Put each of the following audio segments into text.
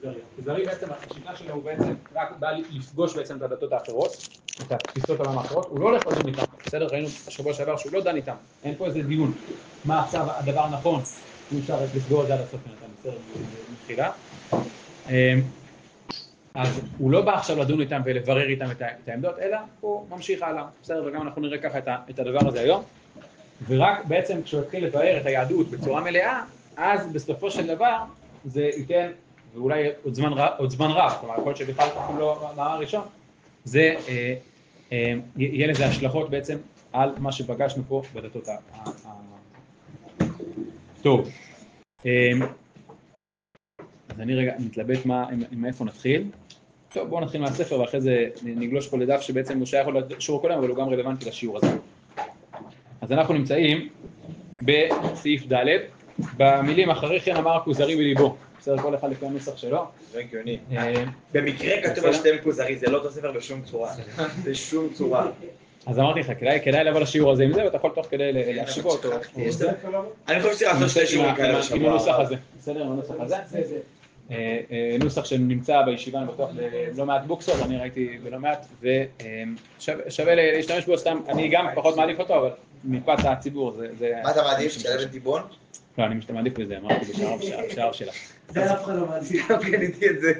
הכוזרי בעצם, השיטה שלו הוא בעצם רק בא לפגוש בעצם את הדתות האחרות, את התפיסות העולם האחרות, הוא לא הולך לדון איתם, בסדר? ראינו בשבוע שעבר שהוא לא דן איתם, אין פה איזה דיון, מה עכשיו הדבר הנכון, הוא אפשר לסגור את זה עד הסוף נתן, בסדר? מתחילה. אז הוא לא בא עכשיו לדון איתם ולברר איתם את העמדות, אלא הוא ממשיך הלאה, בסדר? וגם אנחנו נראה ככה את הדבר הזה היום. ורק בעצם כשהוא התחיל לבאר את היהדות בצורה מלאה, אז בסופו של דבר זה ייתן, ואולי עוד זמן רב, כלומר, יכול להיות שבכלל לא מאמר ראשון, זה יהיה לזה השלכות בעצם על מה שפגשנו פה בדתות טוב. אז אני רגע מתלבט עם איפה נתחיל. טוב, בואו נתחיל מהספר ואחרי זה נגלוש פה לדף שבעצם הוא שייך לשיעור הקודם, אבל הוא גם רלוונטי לשיעור הזה. אז אנחנו נמצאים בסעיף ד' במילים אחרי כן אמר הכוזרי בליבו. בסדר, כל אחד לפי הנוסח שלו. זה הגיוני. במקרה כתוב על שתיהם כוזרי, זה לא אותו ספר בשום צורה. בשום צורה. אז אמרתי לך, כדאי לבוא לשיעור הזה עם זה, ואתה יכול תוך כדי להשוות אותו. אני חושב שצריך לעשות שתי שיעורים כאלה בשבוע. עם הנוסח הזה. בסדר, עם הנוסח הזה. נוסח שנמצא בישיבה, אני בטוח לא מעט בוקסות, אני ראיתי בלא מעט, ושווה להשתמש בו סתם, אני גם פחות מעדיף אותו, אבל מפאת הציבור זה... מה אתה מעדיף? שלב את טיבון? לא, אני מעדיף בזה, אמרתי בשער שלה. זה אף אחד לא מעדיף. לא קניתי את זה.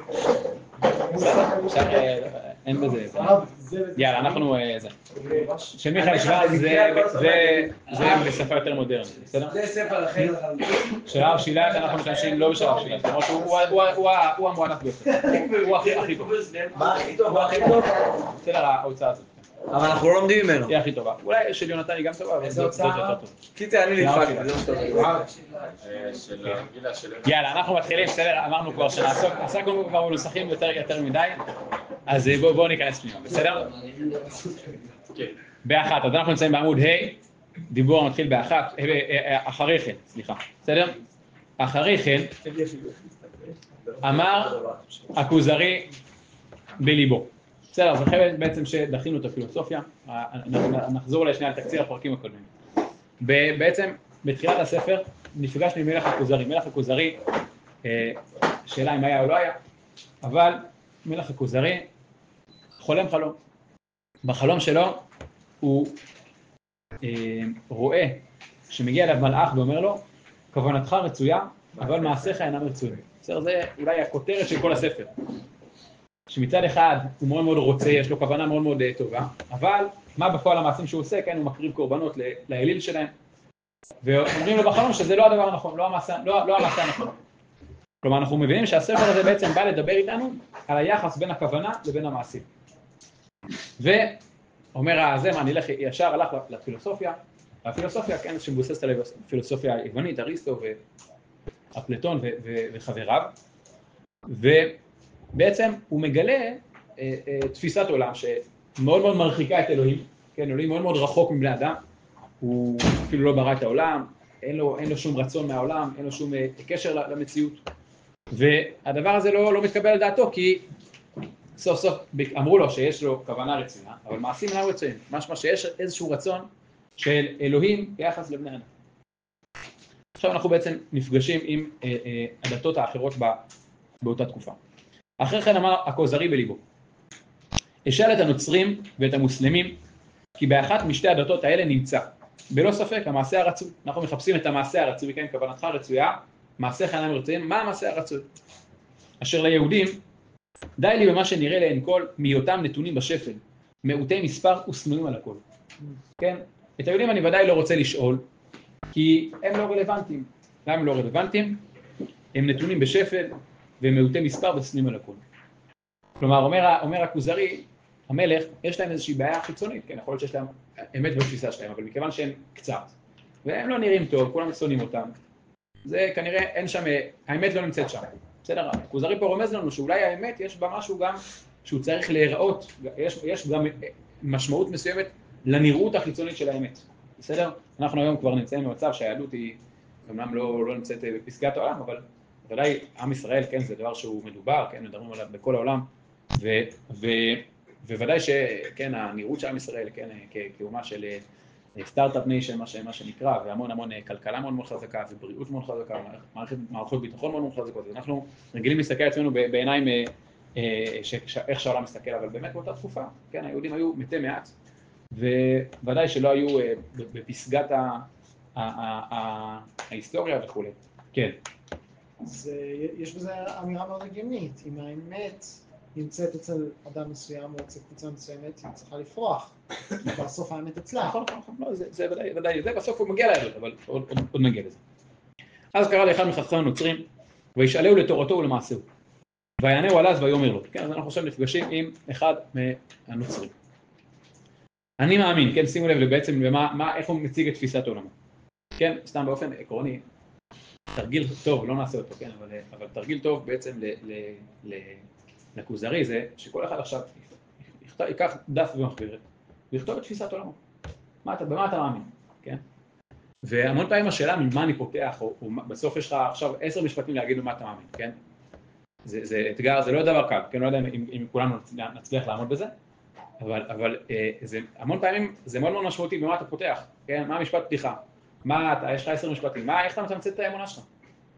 אין בזה. יאללה, אנחנו... של מיכאל שוורץ זה בשפה יותר מודרנית, בסדר? זה ספר אחר. שער שילת אנחנו משתמשים לא בשער שילת, למרות שהוא המוענף ביותר. הוא הכי טוב. מה הכי טוב? מה הכי טוב? בסדר, ההוצאה הזאת. אבל אנחנו לא לומדים ממנו. היא הכי טובה. אולי של יונתן היא גם טובה, אבל זאת יותר טוב. קיצר, אני נדפק. יאללה, אנחנו מתחילים, בסדר, אמרנו כבר שעסקנו כבר בנוסחים יותר מדי, אז בואו ניכנס פנימה, בסדר? באחת, אז אנחנו נמצאים בעמוד ה', דיבור מתחיל באחת, אחרי כן, סליחה, בסדר? אחרי כן, אמר הכוזרי בליבו. בסדר, אז אחרי בעצם שדחינו את הפילוסופיה, נחזור אולי שנייה על תקציר הפרקים הקודמים. בעצם, בתחילת הספר, נפגשנו עם מלך הכוזרי. מלך הכוזרי, שאלה אם היה או לא היה, אבל מלך הכוזרי חולם חלום. בחלום שלו הוא רואה שמגיע אליו מלאך ואומר לו, כוונתך רצויה, אבל מעשיך אינם רצויים. בסדר, זה אולי הכותרת של כל הספר. שמצד אחד הוא מאוד מאוד רוצה, יש לו כוונה מאוד מאוד טובה, אבל מה בפועל המעשים שהוא עושה, כן, הוא מקריב קורבנות לאליל שלהם, ואומרים לו בחלום שזה לא הדבר הנכון, לא המעשה הנכון. כלומר, אנחנו מבינים שהספר הזה בעצם בא לדבר איתנו על היחס בין הכוונה לבין המעשים. ואומר הזמר, אני אלך ישר הלך לפילוסופיה, הפילוסופיה, כן, שמבוססת על הפילוסופיה היוונית, אריסטו ואפלטון וחבריו, בעצם הוא מגלה תפיסת עולם שמאוד מאוד מרחיקה את אלוהים, כן, אלוהים מאוד מאוד רחוק מבני אדם, הוא אפילו לא ברא את העולם, אין לו שום רצון מהעולם, אין לו שום קשר למציאות, והדבר הזה לא מתקבל על דעתו, כי סוף סוף אמרו לו שיש לו כוונה רצויה, אבל מעשים אינם רצויים, משמע שיש איזשהו רצון של אלוהים ביחס לבני אדם. עכשיו אנחנו בעצם נפגשים עם הדתות האחרות באותה תקופה. אחרי כן אמר הכוזרי בליבו, אשאל את הנוצרים ואת המוסלמים, כי באחת משתי הדתות האלה נמצא, בלא ספק, המעשה הרצוי. אנחנו מחפשים את המעשה הרצוי, כן, כוונתך רצויה, מעשיך אינם רצויים, מה המעשה הרצוי? אשר ליהודים, די לי במה שנראה להן כל, מהיותם נתונים בשפל, מעוטי מספר ושנואים על הכל. כן, את היהודים אני ודאי לא רוצה לשאול, כי הם לא רלוונטיים. למה הם לא רלוונטיים? הם נתונים בשפל, ומעוטי מספר ושנואים על הכל. כלומר, אומר הכוזרי, המלך, יש להם איזושהי בעיה חיצונית, כן, יכול להיות שיש להם אמת בתפיסה שלהם, אבל מכיוון שהם קצת, והם לא נראים טוב, כולם שונאים אותם, זה כנראה אין שם, האמת לא נמצאת שם. בסדר, הכוזרי פה רומז לנו שאולי האמת יש בה משהו גם שהוא צריך להיראות, יש גם משמעות מסוימת לנראות החיצונית של האמת. בסדר? אנחנו היום כבר נמצאים במצב שהיהדות היא, אמנם לא נמצאת בפסגת העולם, אבל ודאי עם ישראל, כן, זה דבר שהוא מדובר, כן, מדברים עליו בכל העולם, וודאי שכן, הנראות של עם ישראל, כן, כאומה של סטארט-אפ ניישן, מה שנקרא, והמון כלכלה מאוד חזקה, ובריאות מאוד חזקה, מערכות ביטחון מאוד חזקות. אנחנו רגילים להסתכל עצמנו בעיניים איך שהעולם מסתכל, אבל באמת באותה תקופה, כן, היהודים היו מתי מעט, וודאי שלא היו בפסגת ההיסטוריה וכו'. כן. אז יש בזה אמירה מאוד הגיונית, אם האמת נמצאת אצל אדם מסוים או אצל קבוצה מסוימת, היא צריכה לפרוח, בסוף האמת אצלה. נכון, לא, זה ודאי, זה בסוף הוא מגיע לעבוד, אבל עוד נגיע לזה. אז קרא לאחד מחכמי הנוצרים, וישאלהו לתורתו ולמעשהו. ויענהו על אז ויאמר לו. כן, אז אנחנו עכשיו נפגשים עם אחד מהנוצרים. אני מאמין, כן, שימו לב בעצם איך הוא מציג את תפיסת עולמו. כן, סתם באופן עקרוני, תרגיל טוב, לא נעשה אותו, כן, אבל תרגיל טוב בעצם לכוזרי זה שכל אחד עכשיו ייקח דף ומחברת ויכתוב את תפיסת עולמו. במה אתה מאמין, כן? והמון פעמים השאלה ממה אני פותח, או בסוף יש לך עכשיו 10 משפטים להגיד מה אתה מאמין, כן? זה אתגר, זה לא דבר קל, כן? לא יודע אם כולנו נצליח לעמוד בזה, אבל המון פעמים זה מאוד מאוד משמעותי במה אתה פותח, כן? מה המשפט פתיחה? יש לך 10 משפטים, איך אתה מתמצת את האמונה שלך?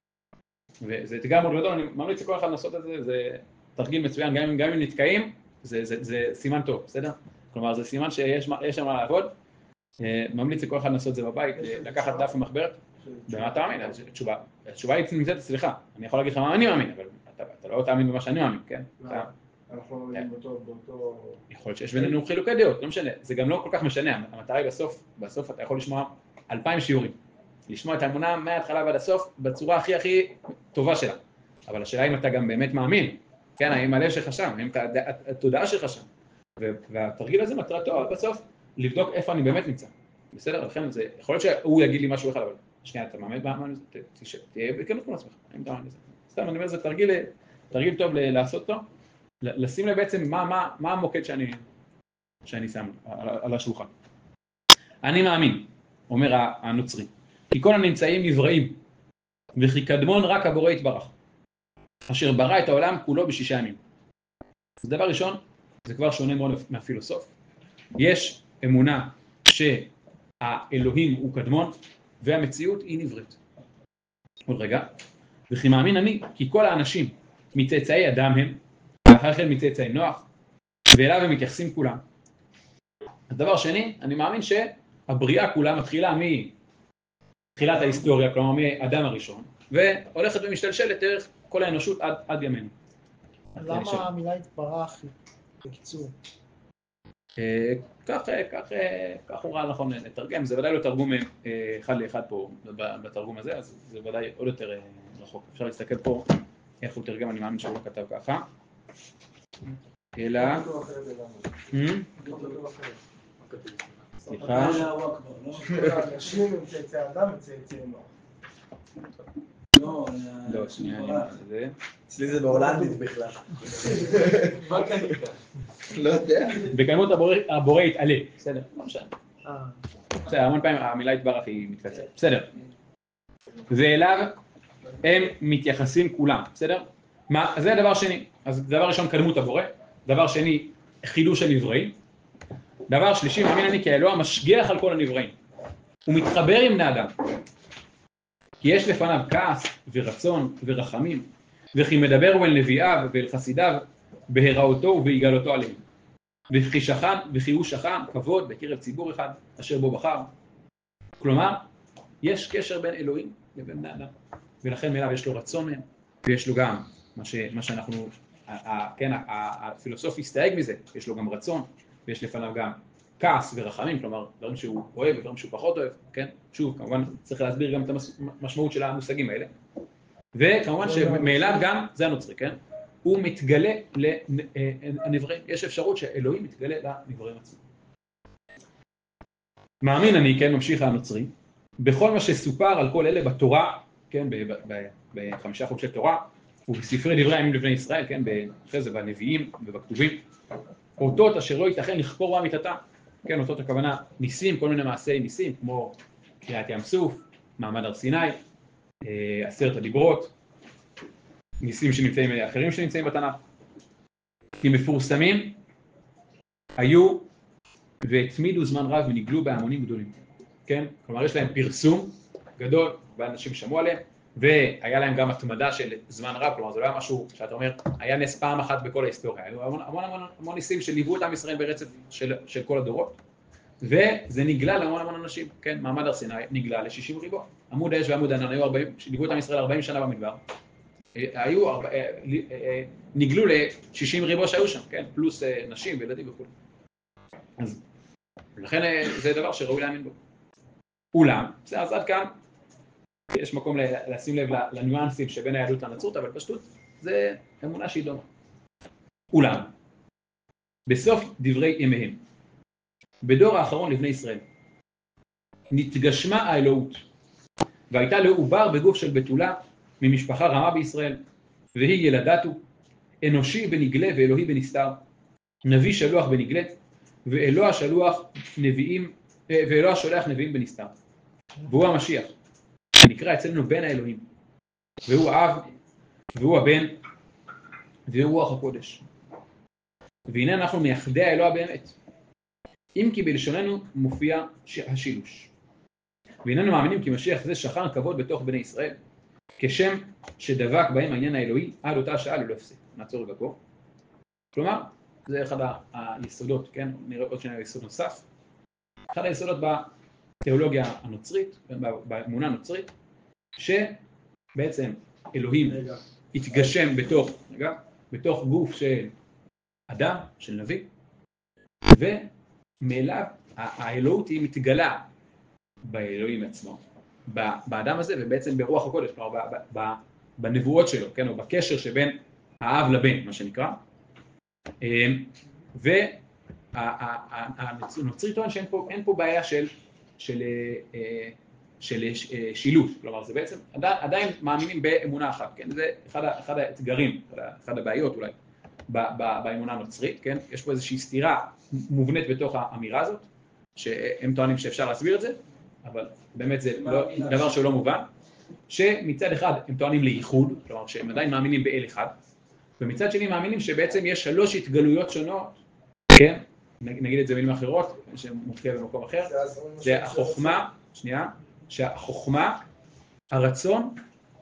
וזה אתגר מאוד גדול, אני ממליץ לכל אחד לעשות את זה, זה תרגיל מצוין, גם אם נתקעים, זה סימן טוב, בסדר? כלומר, זה סימן שיש שם מה לעבוד, ממליץ לכל אחד לעשות את זה בבית, לקחת דף ומחברת, במה אתה מאמין? התשובה היא נמצאת אצלך, אני יכול להגיד לך מה אני מאמין, אבל אתה לא תאמין במה שאני מאמין, כן? אנחנו לא מאמינים באותו... יכול להיות שיש בינינו חילוקי דעות, לא משנה, זה גם לא כל כך משנה, המטרה היא בסוף אתה יכול לשמוע 2,000 שיעורים, לשמוע את האמונה מההתחלה ועד הסוף בצורה הכי טובה שלה, אבל השאלה אם אתה גם באמת מאמין, כן, האם הלב שלך שם, האם התודעה שלך שם, והתרגיל הזה מטרתו בסוף לבדוק איפה אני באמת נמצא, בסדר? לכן זה יכול להיות שהוא יגיד לי משהו אחד, אבל שנייה, אתה מאמין באמן הזה, תהיה בכנות כל עצמך, האם אתה מאמין בזה? סתם, אני אומר, זה תרגיל טוב לעשות אותו, לשים לב בעצם מה המוקד שאני שם על השולחן. אני מאמין, אומר הנוצרי, כי כל הנמצאים נבראים, וכי קדמון רק הבורא יתברך, אשר ברא את העולם כולו ב6 ימים. אז דבר ראשון, זה כבר שונה מאוד מהפילוסוף. יש אמונה שהאלוהים הוא קדמון, והמציאות היא נבראת. עוד רגע. וכי מאמין אני, כי כל האנשים מצאצאי אדם הם, ואחר כן מצאצאי נוח, ואליו הם מתייחסים כולם. הדבר שני, אני מאמין שהבריאה כולה מתחילה מתחילת ההיסטוריה, כלומר מאדם הראשון, והולכת ומשתלשלת דרך כל האנושות עד ימינו. למה המילה התברך בקיצור? כך הוא ראה נכון לתרגם, זה ודאי לא תרגום אחד לאחד פה בתרגום הזה, אז זה ודאי עוד יותר רחוק. אפשר להסתכל פה איך הוא תרגם, אני מאמין שהוא לא כתב ככה. אלא... סליחה. אנשים הם צאצאי אדם וצאצאי נוח. לא, שנייה, אני אומר את זה. אצלי זה בהולנדית בכלל. מה כאן נקרא? לא יודע. בקיימות הבורא יתעלה. בסדר, לא משנה. בסדר, המון פעמים המילה יתברך היא מתקצרת. בסדר. ואליו הם מתייחסים כולם, בסדר? זה דבר שני. אז דבר ראשון, קדמות הבורא. דבר שני, חידוש הנבראים. דבר שלישי, מאמין אני כי האלוה משגיח על כל הנבראים. הוא מתחבר עם בני אדם. כי יש לפניו כעס ורצון ורחמים, וכי מדבר הוא אל נביאיו ואל חסידיו בהיראותו ובהיגלותו עליהם. וכי הוא שכן כבוד בקרב ציבור אחד אשר בו בחר. כלומר, יש קשר בין אלוהים לבין בני אדם, ולכן מאליו יש לו רצון מהם, ויש לו גם מה שאנחנו, כן, הפילוסוף הסתייג מזה, יש לו גם רצון, ויש לפניו גם כעס ורחמים, כלומר, דברים שהוא אוהב ודברים שהוא פחות אוהב, כן? שוב, כמובן, צריך להסביר גם את המשמעות של המושגים האלה. וכמובן שמאליו גם, זה הנוצרי, כן? הוא מתגלה לנבראים, יש אפשרות שאלוהים מתגלה לנבראים עצמם. מאמין אני, כן, ממשיך הנוצרי, בכל מה שסופר על כל אלה בתורה, כן, ב5 חודשי תורה, ובספרי דברי הימים לבני ישראל, כן, אחרי זה בנביאים ובכתובים, אותות אשר לא ייתכן לכפור באמיתתם, כן, אותות הכוונה ניסים, כל מיני מעשי ניסים, כמו קריעת ים סוף, מעמד הר סיני, 10 הדיברות, ניסים שנמצאים, אחרים שנמצאים בתנ"ך, כי מפורסמים היו והתמידו זמן רב ונגלו בהמונים גדולים. כן? כלומר, יש להם פרסום גדול, ואנשים שמעו עליהם, והיה להם גם התמדה של זמן רב, כלומר, זה לא היה משהו שאתה אומר, היה נס פעם אחת בכל ההיסטוריה, היו המון ניסים שליוו את עם ישראל ברצף של כל הדורות, וזה נגלה להמון אנשים, כן? מעמד הר סיני נגלה ל-60 ריבוע. עמוד האש ועמוד הענן היו 40, שליוו את עם ישראל 40 שנה במדבר, נגלו ל-60 ריבוע שהיו שם, כן? פלוס נשים וילדים וכו'. אז לכן זה דבר שראוי להאמין בו. אולם, אז עד כאן יש מקום לשים לב לניואנסים שבין היהדות לנצרות, אבל פשטות זה אמונה שהיא דומה. אולם, בסוף דברי ימיהם, בדור האחרון לבני ישראל, נתגשמה האלוהות, והייתה לעובר בגוף של בתולה ממשפחה רמה בישראל, והיא ילדתו, אנושי בנגלה ואלוהי בנסתר, נביא שלוח בנגלה, ואלוה השולח נביאים בנסתר. והוא המשיח, נקרא אצלנו בן האלוהים, והוא אב, והוא הבן, והוא רוח הקודש. והנה אנחנו מייחדי האלוה באמת, אם כי בלשוננו מופיע השילוש. והננו מאמינים כי משיח זה שכן כבוד בתוך בני ישראל, כשם שדבק בהם העניין האלוהי עד אותה שעה ללא הפסק. נעצור רגע פה. כלומר, זה אחד היסודות, כן? נראה עוד שנייה יסוד נוסף. אחד היסודות בתיאולוגיה הנוצרית, באמונה הנוצרית, שבעצם אלוהים התגשם בתוך גוף של אדם, של נביא, ומאליו האלוהות היא מתגלה באלוהים עצמו, באדם הזה, ובעצם ברוח הקודש, כלומר בנבואות שלו, כן? או בקשר שבין האב לבן, מה שנקרא. והנוצרי טוען שאין פה בעיה של שילוש, כלומר זה בעצם עדיין מאמינים באמונה אחת, כן? זה אחד האתגרים, אחד הבעיות אולי באמונה הנוצרית, כן? יש פה איזושהי סתירה מובנית בתוך האמירה הזאת, שהם טוענים שאפשר להסביר את זה, אבל באמת זה דבר שהוא לא מובן, שמצד אחד הם טוענים לייחוד, כלומר שהם עדיין מאמינים באל אחד, ומצד שני מאמינים שבעצם יש 3 התגלויות שונות, כן? נגיד את זה במילים אחרות, שמופיע במקום אחר, זה החוכמה, שהחוכמה, הרצון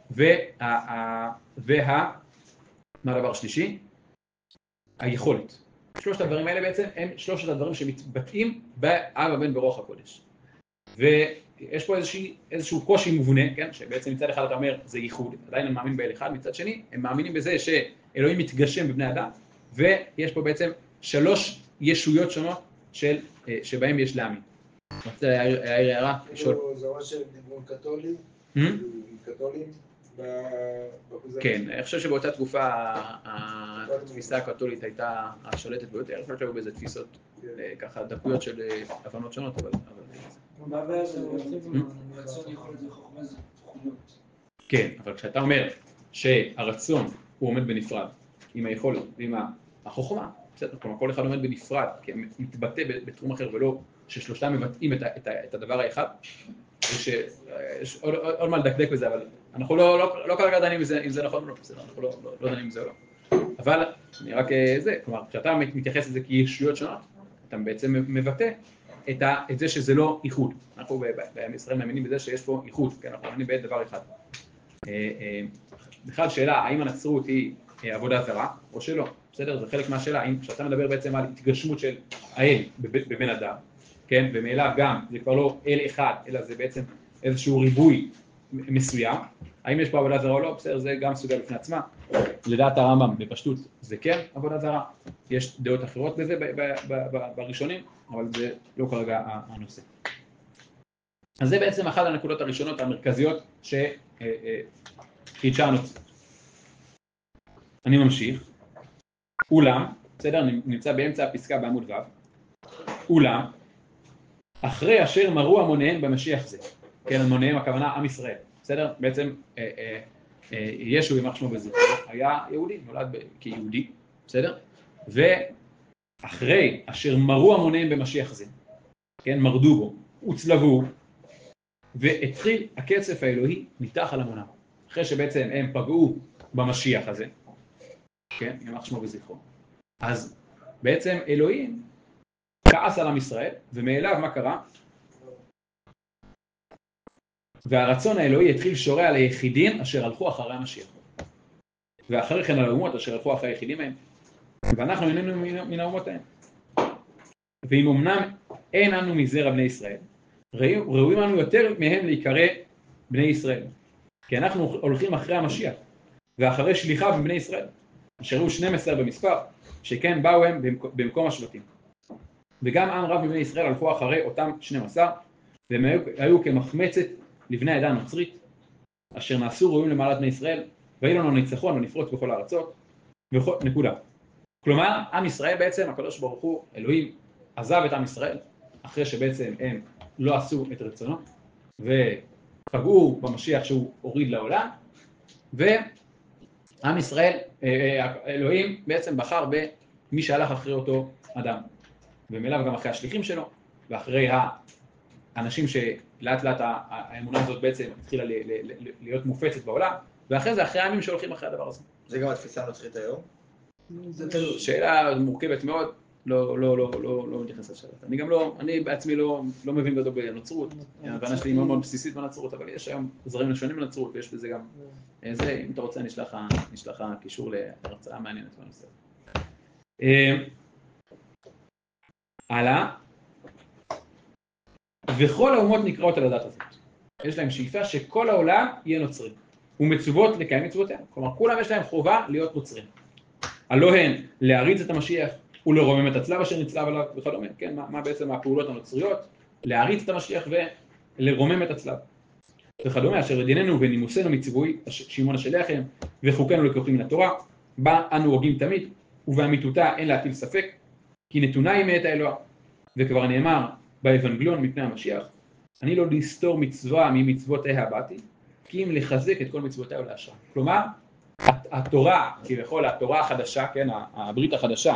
מה הדבר השלישי? היכולת. 3 הדברים האלה בעצם הם 3 הדברים שמתבטאים באב הבן ברוח הקודש. ויש פה איזשהו קושי מובנה, כן? שבעצם מצד אחד אתה אומר זה ייחוד, עדיין הם מאמינים באל אחד, מצד שני הם מאמינים בזה שאלוהים מתגשם בבני אדם, ויש פה בעצם 3 ישויות שונות שבהם יש להאמין. רוצה להעיר הערה? זה ממש דיבור קתולים? קתולים? כן, אני חושב שבאותה תקופה התפיסה הקתולית הייתה השולטת ביותר, אני חושב שהיו באיזה תפיסות ככה דקויות של הבנות שונות, אבל... מה הבעיה זה? רצון יכולת וחוכמה זה תכונות. כן, אבל כשאתה אומר שהרצון הוא עומד בנפרד עם היכולת ועם החוכמה, בסדר, כלומר כל אחד עומד בנפרד, כי הם מתבטא בתחום אחר ולא ששלושתם מבטאים את הדבר האחד, יש עוד מה לדקדק בזה, אבל אנחנו לא כרגע דנים אם זה נכון או לא, בסדר, אנחנו לא דנים בזה או לא. אבל אני רק זה, כלומר, כשאתה מתייחס לזה כישויות שונות, אתה בעצם מבטא את זה שזה לא איחוד. אנחנו בישראל מאמינים בזה שיש פה איחוד, כי אנחנו מאמינים בדבר אחד. בכלל שאלה, האם הנצרות היא עבודה זרה או שלא? בסדר, זה חלק מהשאלה, כשאתה מדבר בעצם על התגשמות של האל בבן אדם, כן, ומאליו גם, זה כבר לא אל אחד, אלא זה בעצם איזשהו ריבוי מסוים, האם יש פה עבודה זרה או לא? בסדר, זה גם סוגיה בפני עצמה, לדעת הרמב"ם בפשטות זה כן עבודה זרה, יש דעות אחרות בזה בראשונים, אבל זה לא כרגע הנושא. אז זה בעצם אחת הנקודות הראשונות המרכזיות שחידשה הנוצרית. אני ממשיך. אולם, בסדר, נמצא באמצע הפסקה בעמוד ו', אולם, אחרי אשר מרו המוניהם במשיח זה, כן, המוניהם הכוונה עם ישראל, בסדר? בעצם ישו יימח שמו וזכרו, היה יהודי, נולד כיהודי, בסדר? ואחרי אשר מרו המוניהם במשיח זה, כן, מרדו בו, הוצלבו, והתחיל הקצף האלוהי ניתח על המונם. אחרי שבעצם הם פגעו במשיח הזה, כן, יימח שמו וזכרו. אז בעצם אלוהים כעס על עם ישראל, ומאליו מה קרה? והרצון האלוהי התחיל שורע על היחידים אשר הלכו אחרי המשיח. ואחרי כן על האומות אשר הלכו אחרי היחידים מהם. ואנחנו איננו מן האומות ההם. ואם אמנם אין אנו מזרע בני ישראל, ראויים אנו יותר מהם להיקרא בני ישראל. כי אנחנו הולכים אחרי המשיח, ואחרי שליחה בבני ישראל, אשר היו 12 במספר, שכן באו הם במקום השבטים. וגם עם רב מבני ישראל הלכו אחרי אותם 12, והם היו כמחמצת לבני העדה הנוצרית, אשר נעשו ראויים למעלת בני ישראל, והיו לנו ניצחון ונפרוץ בכל הארצות, נקודה. כלומר, עם ישראל בעצם, הקדוש ברוך הוא, אלוהים, עזב את עם ישראל, אחרי שבעצם הם לא עשו את רצונו, ופגעו במשיח שהוא הוריד לעולם, ועם ישראל, אלוהים בעצם בחר במי שהלך אחרי אותו אדם, ומלאו גם אחרי השליחים שלו, ואחרי האנשים שלאט לאט האמונה הזאת בעצם התחילה להיות מופצת בעולם, ואחרי זה אחרי הימים שהולכים אחרי הדבר הזה. זה גם התפיסה הנוצרית היום? שאלה מורכבת מאוד, לא מתייחס לשאלה. אני בעצמי לא מבין גדול בנוצרות, ההבנה שלי היא מאוד מאוד בסיסית בנצרות, אבל יש היום זרעים שונים בנצרות, ויש בזה גם זה, אם אתה רוצה נשלח לך קישור להרצאה מעניינת בנושא. הלאה. וכל האומות נקראות על הדת הזאת. יש להם שאיפה שכל העולם יהיה נוצרי, ומצוות לקיים מצוותיהם. כלומר, כולם יש להם חובה להיות נוצרים. הלא הן להריץ את המשיח ולרומם את הצלב אשר נצלב עליו וכדומה. כן, מה בעצם הפעולות הנוצריות? להריץ את המשיח ולרומם את הצלב. וכדומה, אשר לדיננו ונימוסנו מציווי שמעון השליחים וחוקינו לקוחים מן התורה, בה אנו הוגים תמיד, ובאמיתותה אין להטיל ספק, כי נתונה היא מאת האלוה. וכבר נאמר באבנגלון מפני המשיח, אני לא לסתור מצווה ממצוותיה באתי, כי אם לחזק את כל מצוותיה ולאשרה. כלומר, התורה, כביכול התורה החדשה, כן, הברית החדשה,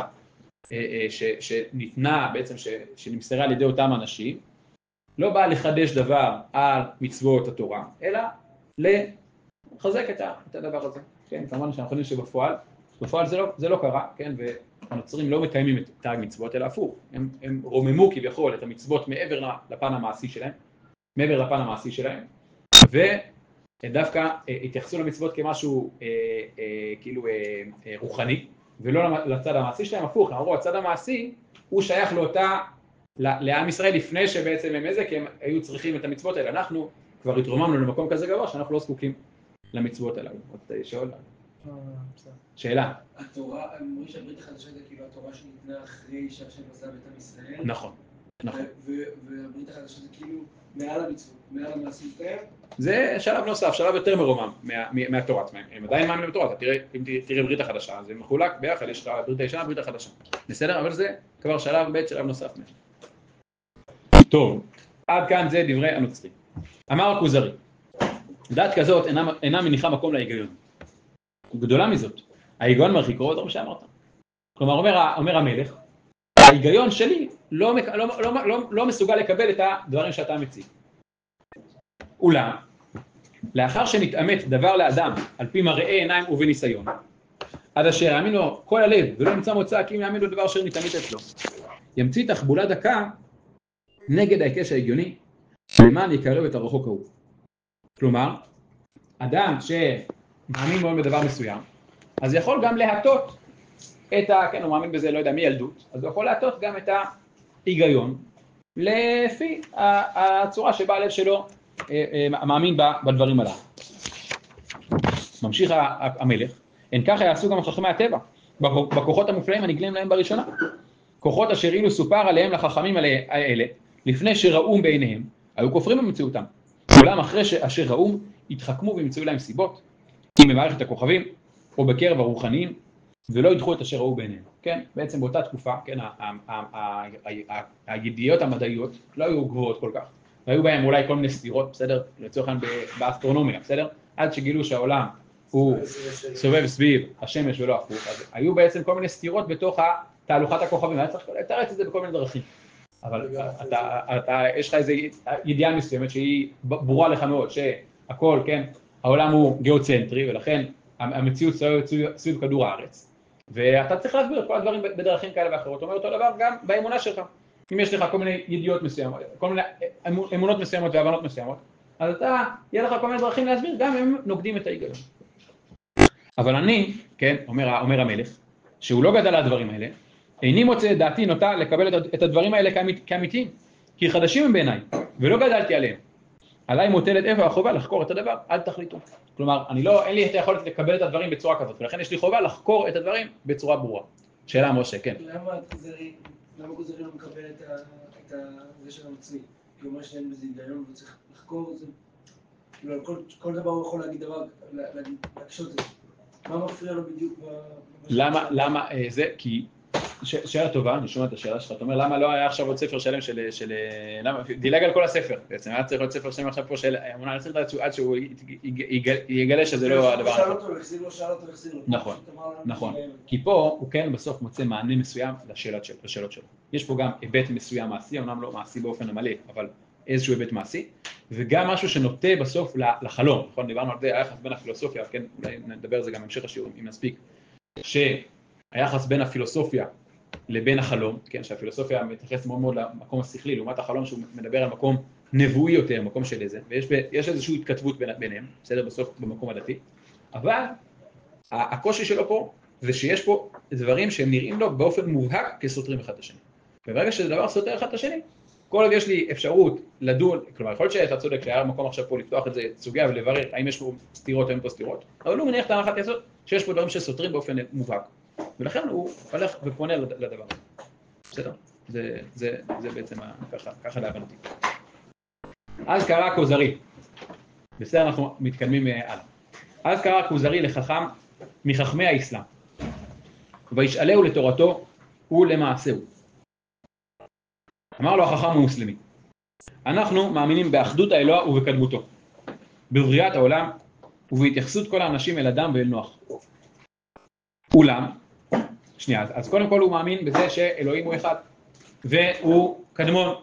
שניתנה בעצם, שנמסרה על ידי אותם אנשים, לא באה לחדש דבר על מצוות התורה, אלא לחזק את הדבר הזה. כן, כמובן שאנחנו יודעים שבפועל זה לא קרה, כן, והנוצרים לא מקיימים את תג מצוות, אלא הפוך. הם רוממו כביכול את המצוות מעבר לפן המעשי שלהם, ודווקא התייחסו למצוות כמשהו כאילו רוחני, ולא לצד המעשי שלהם, הפוך. אמרו, הצד המעשי הוא שייך לעם ישראל לפני שבעצם הם איזה, כי הם היו צריכים את המצוות האלה. אנחנו כבר התרוממנו למקום כזה גבוה שאנחנו לא זקוקים למצוות האלה. עוד שאלה. שאלה. התורה, הם אומרים שהברית החדשה זה כאילו התורה שניתנה אחרי שהשם עזב את עם ישראל. נכון. והברית החדשה זה כאילו מעל המצוות, מעל המעשים שלהם. זה שלב נוסף, שלב יותר מרומם מהתורה. הם עדיין מאמינים בתורה. אם תראה ברית החדשה, זה מחולק ביחד, יש ברית הישנה, ברית החדשה. בסדר? אבל זה כבר שלב ב', שלב נוסף. טוב, עד כאן זה דברי הנוצרי. אמר הכוזרי, דת כזאת אינה מניחה מקום להיגיון. גדולה מזאת, ההיגיון מרחיקו יותר משאמרת. כלומר, אומר המלך, ההיגיון שלי לא מסוגל לקבל את הדברים שאתה מציג. אולם, לאחר שנתאמת דבר לאדם על פי מראה עיניים ובניסיון, עד אשר יאמין לו כל הלב ולא ימצא מוצא כי אם יאמין לו דבר אשר נתאמת אצלו, ימציא תחבולה דקה נגד ההיקש ההגיוני, למען יקרב את הרחוק ההוא. כלומר, אדם שמאמין מאוד בדבר מסוים, אז יכול גם להטות כן, הוא מאמין בזה, לא יודע, מילדות, אז הוא יכול להטות גם את ההיגיון, לפי הצורה שבה הלב שלו מאמין בדברים הללו. ממשיך המלך, אין ככה יעשו גם חכמי הטבע, בכוחות המופלאים הנגלים להם בראשונה. כוחות אשר אילו סופר עליהם לחכמים האלה, לפני שראום בעיניהם, היו כופרים במציאותם. אולם אחרי אשר ראום, התחכמו וימצאו להם סיבות, אם במערכת הכוכבים, או בקרב הרוחניים, ולא ידחו את אשר ראו בעיניהם. כן, בעצם באותה תקופה, כן, הידיעות המדעיות לא היו גבוהות כל כך, והיו בהם אולי כל מיני סתירות, בסדר? לצורך העניין באסטרונומיה, בסדר? עד שגילו שהעולם הוא סובב סביב השמש ולא הפוך, אז היו בעצם כל מיני סתירות בתוך תהלוכת הכוכבים, היה צריך לתרץ את זה בכל מיני דרכים. אבל יש לך איזו ידיעה מסוימת שהיא ברורה לך מאוד, שהכל, כן, העולם הוא גיאוצנטרי, ולכן המציאות סביב כדור הארץ, ואתה צריך להסביר את כל הדברים בדרכים כאלה ואחרות. אומר אותו דבר גם באמונה שלך. אם יש לך כל מיני ידיעות מסוימות, כל מיני אמונות מסוימות והבנות מסוימות, אז יהיה לך כל מיני דרכים להסביר, גם הם נוגדים את ההיגיון. אבל אני, כן, אומר המלך, שהוא לא גדל על הדברים האלה, איני מוצא את דעתי נוטה לקבל את הדברים האלה כאמיתיים, כי חדשים הם בעיניי, ולא גדלתי עליהם. עליי מוטלת איפה החובה לחקור את הדבר, אל תחליטו. כלומר, אין לי את היכולת לקבל את הדברים בצורה כזאת, ולכן יש לי חובה לחקור את הדברים בצורה ברורה. שאלה משה, כן. למה גוזרי לא מקבל את זה של המציא? כי הוא אומר שאין בזה היגיון וצריך לחקור את זה. כל דבר הוא יכול להגיד דבר, להקשות את זה. מה מפריע לו בדיוק? למה זה? כי שאלה טובה, אני שומע את השאלה שלך, אתה אומר למה לא היה עכשיו עוד ספר שלם למה, דילג על כל הספר בעצם, היה צריך עוד ספר שלם עכשיו פה של אמונה, צריך עד שהוא יגלה שזה לא הדבר הנכון. נכון, כי פה הוא כן בסוף מוצא מענה מסוים לשאלות שלו. יש פה גם היבט מסוים מעשי, אמנם לא מעשי באופן המלא, אבל איזשהו היבט מעשי, וגם משהו שנוטה בסוף לחלום, נכון? דיברנו על זה, היחס בין הפילוסופיה, כן, אולי נדבר על זה גם בהמשך השיעור, אם נספיק, שהיחס בין הפילוסופיה לבין החלום, כן, שהפילוסופיה מתייחסת מאוד מאוד למקום השכלי, לעומת החלום שהוא מדבר על מקום נבואי יותר, מקום של איזה, ויש איזושהי התכתבות ביניהם, בסדר, בסוף במקום הדתי, אבל הקושי שלו פה זה שיש פה דברים שהם נראים לו באופן מובהק כסותרים אחד את השני. וברגע שזה דבר סותר אחד את השני, כל עוד יש לי אפשרות לדון, כלומר, יכול להיות שאתה צודק שהיה מקום עכשיו פה לפתוח את זה סוגיה ולברר האם יש פה סתירות או אין פה סתירות, אבל הוא מניח את ההנחת יסוד שיש פה דברים שסותרים באופן מובהק. ולכן הוא הולך ופונה לדבר. בסדר? זה בעצם ככה להבנתי. אז קרא הכוזרי. בסדר, אנחנו מתקדמים הלאה. אז קרא הכוזרי לחכם מחכמי האסלאם. וישאלהו לתורתו ולמעשהו. אמר לו החכם המוסלמי, אנחנו מאמינים באחדות האלוה ובקדמותו, בבריאת העולם ובהתייחסות כל האנשים אל אדם ואל נוח. אולם, שנייה, אז קודם כל הוא מאמין בזה שאלוהים הוא אחד, והוא קדמון,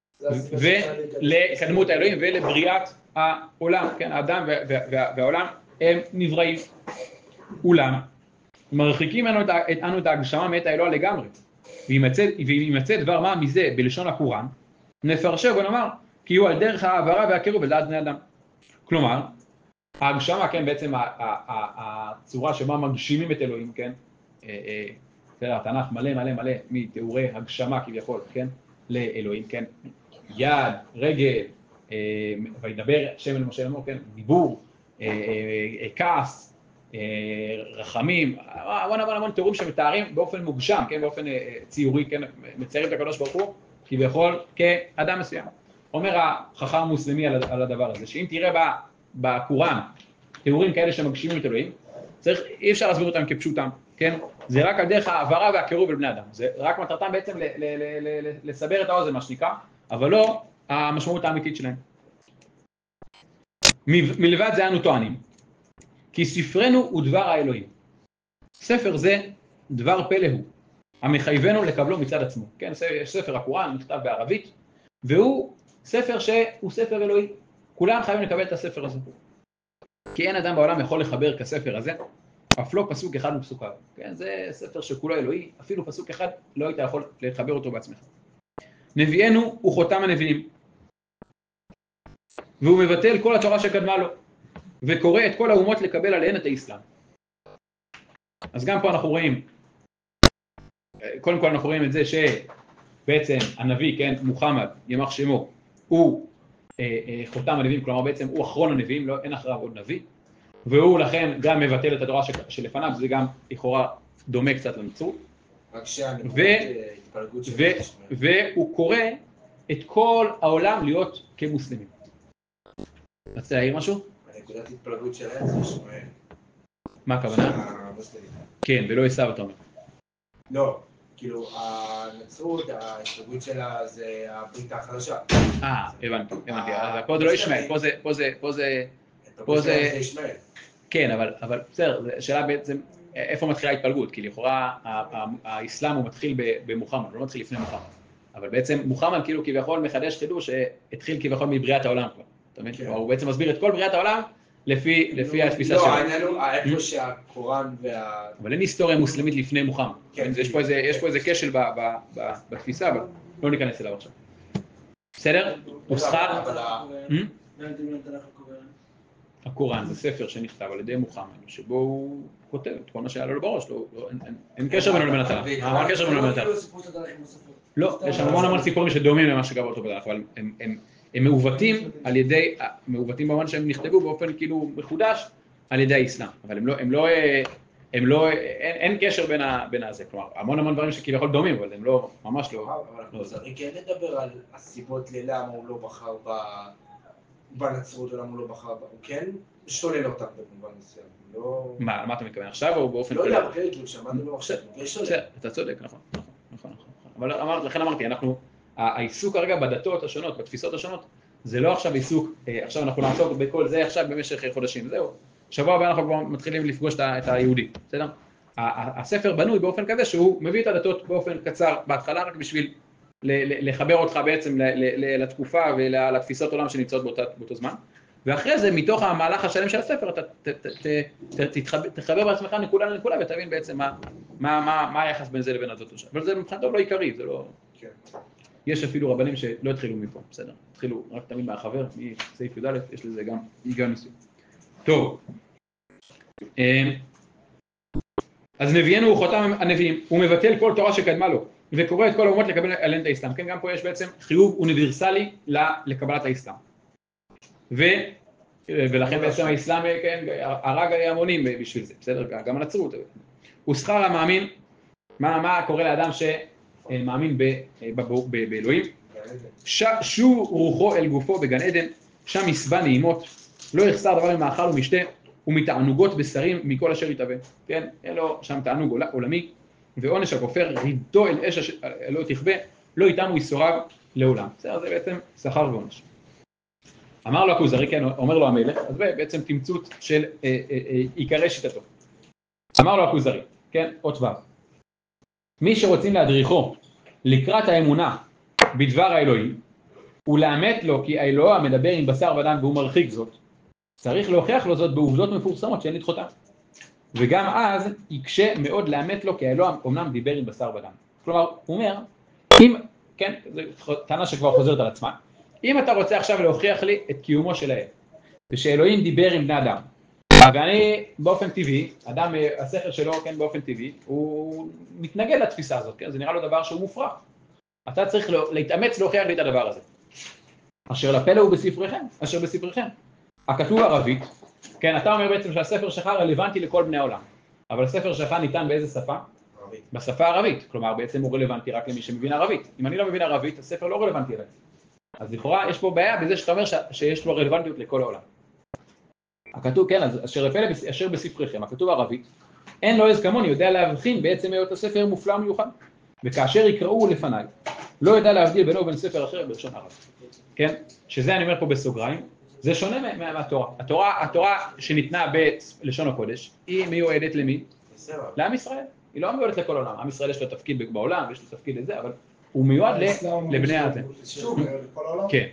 ולקדמות האלוהים ולבריאת העולם, כן, האדם והעולם הם נבראים. אולם, מרחיקים אנו את ההגשמה מאת האלוה לגמרי, ואם ימצא דבר מה מזה בלשון הקוראן, נפרשו ונאמר, כי הוא על דרך העברה והקירוב בדעת בני אדם. כלומר, ההגשמה, כן, בעצם הצורה שבה מגשימים את אלוהים, כן, התנ"ך מלא מתיאורי הגשמה כביכול, כן, לאלוהים, כן, יד, רגל, וידבר שם אל משה לאמור, כן, דיבור, כעס, רחמים, המון תיאורים שמתארים באופן מוגשם, כן, באופן ציורי, כן, מציירים את הקדוש ברוך הוא, כביכול כאדם מסוים. אומר החכם המוסלמי על הדבר הזה, שאם תראה בקוראן תיאורים כאלה שמגשימים את אלוהים, אי אפשר להסביר אותם כפשוטם, כן? זה רק על דרך העברה והקירוב לבני אדם. זה רק מטרתם בעצם לסבר את האוזן, מה שנקרא, אבל לא המשמעות האמיתית שלהם. מלבד זה אנו טוענים, כי ספרנו הוא דבר האלוהים. ספר זה דבר פלא הוא, המחייבנו לקבלו מצד עצמו. כן, ספר הקוראן נכתב בערבית, והוא ספר שהוא ספר אלוהי. כולם חייבים לקבל את הספר הזה. כי אין אדם בעולם יכול לחבר כספר הזה, אף לא פסוק אחד מפסוקיו. כן, זה ספר שכולו אלוהי, אפילו פסוק אחד לא היית יכול לחבר אותו בעצמך. נביאנו הוא חותם הנביאים, והוא מבטל כל התורה שקדמה לו, וקורא את כל האומות לקבל עליהן את האסלאם. אז גם פה אנחנו רואים, קודם כל אנחנו רואים את זה שבעצם הנביא, כן, מוחמד, ימח שמו, הוא חותם הנביאים, כלומר בעצם הוא אחרון הנביאים, לא, אין אחריו עוד נביא, והוא לכן גם מבטל את התורה שלפניו, זה גם לכאורה דומה קצת לנצרות. והוא קורא את כל העולם להיות כמוסלמים. רצית להעיר משהו? הנקודת התפלגות שלהם זה שמואל. מה הכוונה? כן, ולא עשיו אתה אומר. לא, כאילו הנצרות, ההתפלגות שלה זה הברית החדשה. הבנתי. פה זה לא ישמעאל, פה זה ישמעאל. כן, אבל בסדר, השאלה בעצם איפה מתחילה ההתפלגות, כי לכאורה האסלאם הוא מתחיל במוחמד, לא מתחיל לפני מוחמד, אבל בעצם מוחמד כאילו כביכול מחדש חידוש שהתחיל כביכול מבריאת העולם כבר, אתה מבין? הוא בעצם מסביר את כל בריאת העולם לפי התפיסה שלו. לא, העניין איפה שהקוראן אבל אין היסטוריה מוסלמית לפני מוחמד, יש פה איזה כשל בתפיסה, אבל לא ניכנס אליו עכשיו. בסדר? נוסחה? מה נתנו לתנ"ך הקוראן? הקוראן זה ספר שנכתב על ידי מוחמד, שבו הוא כותב את כל מה שהיה לו בראש, אין קשר בינו לבין התנ"ך. מה הקשר בינו לבין התנ"ך? לא, יש המון סיפורים שדומים למה שקרה אותו בתנ"ך, אבל הם מעוותים במובן שהם נכתבו באופן כאילו מחודש על ידי האסלאם, אבל אין קשר בין הזה, כלומר, המון דברים שכביכול דומים, אבל הם לא, ממש לא. אבל אני כן מדבר על הסיבות ללמה הוא לא בחר בנצרות, ולמה הוא לא בחר בה, הוא כן שולל אותם במובן מסוים, לא... מה אתה מתכוון עכשיו או באופן לא יודע, בכלל, שמעתי במחשב, בסדר, אתה צודק, נכון. אבל לכן אמרתי, העיסוק כרגע בדתות השונות, בתפיסות השונות, זה לא עכשיו עיסוק, עכשיו אנחנו נעסוק בכל זה עכשיו במשך חודשים, זהו. שבוע הבא אנחנו כבר מתחילים לפגוש את היהודי, בסדר? הספר בנוי באופן כזה שהוא מביא את הדתות באופן קצר בהתחלה רק בשביל לחבר אותך בעצם לתקופה ולתפיסות עולם שנמצאות באותו זמן, ואחרי זה מתוך המהלך השלם של הספר אתה תחבר בעצמך נקודה לנקודה ותבין בעצם מה היחס בין זה לבין הדתות. אבל זה מבחינתו לא עיקרי, זה לא... יש אפילו רבנים שלא התחילו מפה, בסדר? התחילו רק תמיד מהחבר, מסעיף י"א, יש לזה גם היגיון מסוים. טוב, אז נביאנו הוא חותם הנביאים, הוא מבטל כל תורה שקדמה לו, וקורא את כל האומות לקבל עליהן את האסלאם. כן, גם פה יש בעצם חיוב אוניברסלי לקבלת האסלאם. ולכן בעצם האסלאם, כן, הרג המונים בשביל זה, בסדר? גם הנצרות. הוא שכר המאמין, מה קורה לאדם שמאמין באלוהים? שוב רוחו אל גופו בגן עדן, שם מסבע נעימות, לא יחסר דבר ממאכל ומשתה, ומתענוגות בשרים מכל אשר יתהווה. כן, אין לו שם תענוג עולמי, ועונש הכופר, רידו אל אש לא תכבה, לא איתנו יסוריו לעולם. זה בעצם שכר ועונש. אמר לו הכוזרי, כן, אומר לו המלך, אז בעצם תמצות של עיקרי שיטתו. אמר לו הכוזרי, כן, אות ו', מי שרוצים להדריכו לקראת האמונה בדבר האלוהים, ולאמת לו כי האלוה המדבר עם בשר ודם והוא מרחיק זאת, צריך להוכיח לו זאת בעובדות מפורסמות שאין לדחותם. וגם אז יקשה מאוד לאמת לו כי האלוה אומנם דיבר עם בשר ודם. כלומר, הוא אומר, אם, כן, זו טענה שכבר חוזרת על עצמה, אם אתה רוצה עכשיו להוכיח לי את קיומו של האל, ושאלוהים דיבר עם בני אדם, ואני באופן טבעי, אדם, השכל שלו, כן, באופן טבעי, הוא מתנגד לתפיסה הזאת, כן, זה נראה לו דבר שהוא מופרך. אתה צריך להתאמץ להוכיח לי את הדבר הזה. אשר לפלא הוא בספריכם, אשר בספריכם. הכתוב ערבית, כן, אתה אומר בעצם שהספר שלך רלוונטי לכל בני העולם, אבל הספר שלך ניתן באיזה שפה? ערבית. בשפה הערבית, כלומר בעצם הוא רלוונטי רק למי שמבין ערבית. אם אני לא מבין ערבית, הספר לא רלוונטי אליי. אז לכאורה יש פה בעיה בזה שאתה אומר שיש לו רלוונטיות לכל העולם. הכתוב, כן, אז אשר בספריכם, הכתוב ערבית, אין לו איזה כמוני, יודע להבחין בעצם היות הספר מופלא ומיוחד. וכאשר יקראו לפניי, לא יודע להבדיל בינו ובין ספר אחר בלשון ערבית. כן? שזה אני אומר פה בסוגריים, זה שונה מהתורה. התורה שניתנה בלשון הקודש, היא מיועדת למי? לעם ישראל. היא לא מיועדת לכל העולם. עם ישראל יש לו תפקיד בעולם, ויש לו תפקיד לזה, אבל הוא מיועד לבני האדם. שוב, לכל העולם? כן.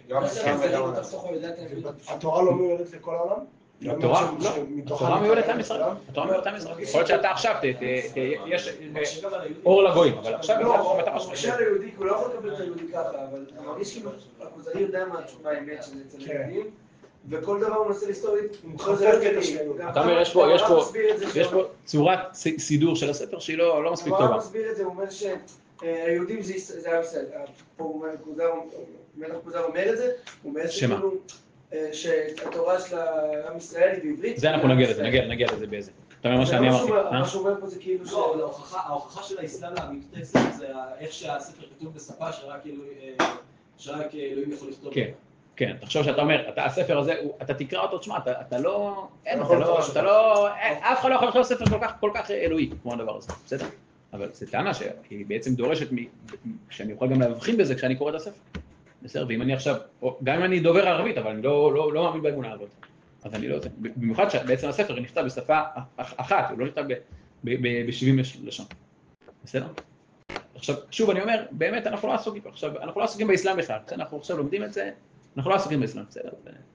התורה לא מיועדת לכל העולם? התורה מיועדת לעם ישראל. התורה מיועדת לעם ישראל. יכול להיות שאתה עכשיו, יש אור לגויים, אבל עכשיו אתה חושב ליהודי, הוא לא יכול לקבל את היהודי ככה, אבל אני מרגיש כאילו, הכוזרי יודע מה התשובה האמת שזה אצל היהודים, וכל דבר הוא מנסה לסתור, הוא חוזר כדי. אתה אומר, יש פה צורת סידור של הספר שהיא לא מספיק טובה. הוא מסביר את זה, הוא אומר שהיהודים זה עם ישראל. פה מלך כוזר אומר את זה, הוא אומר שכאילו שהתורה של עם ישראל היא בעברית. זה אנחנו נגיע לזה באיזה. אתה אומר מה שאני אמרתי. מה שהוא אומר פה זה כאילו לא, ההוכחה של האסלאם לאמיתות האסלאם זה איך שהספר כתוב בשפה שרק אלוהים יכול לכתוב. כן, תחשוב שאתה אומר, הספר הזה, אתה תקרא אותו, תשמע, אתה לא, אף אחד לא יכול לכתוב ספר כל כך אלוהי, כמו הדבר הזה, בסדר? אבל זו טענה שהיא בעצם דורשת, שאני יכול גם להבחין בזה כשאני קורא את הספר, בסדר? ואם אני עכשיו, גם אם אני דובר ערבית, אבל אני לא מאמין באמונה הזאת, אז אני לא יודע, במיוחד שבעצם הספר נכתב בשפה אחת, הוא לא נכתב ב-70 לשון, בסדר? עכשיו, שוב אני אומר, באמת אנחנו לא עסוקים באסלאם בכלל, אנחנו עכשיו לומדים את זה, אנחנו לא עסוקים באסלאם, בסדר?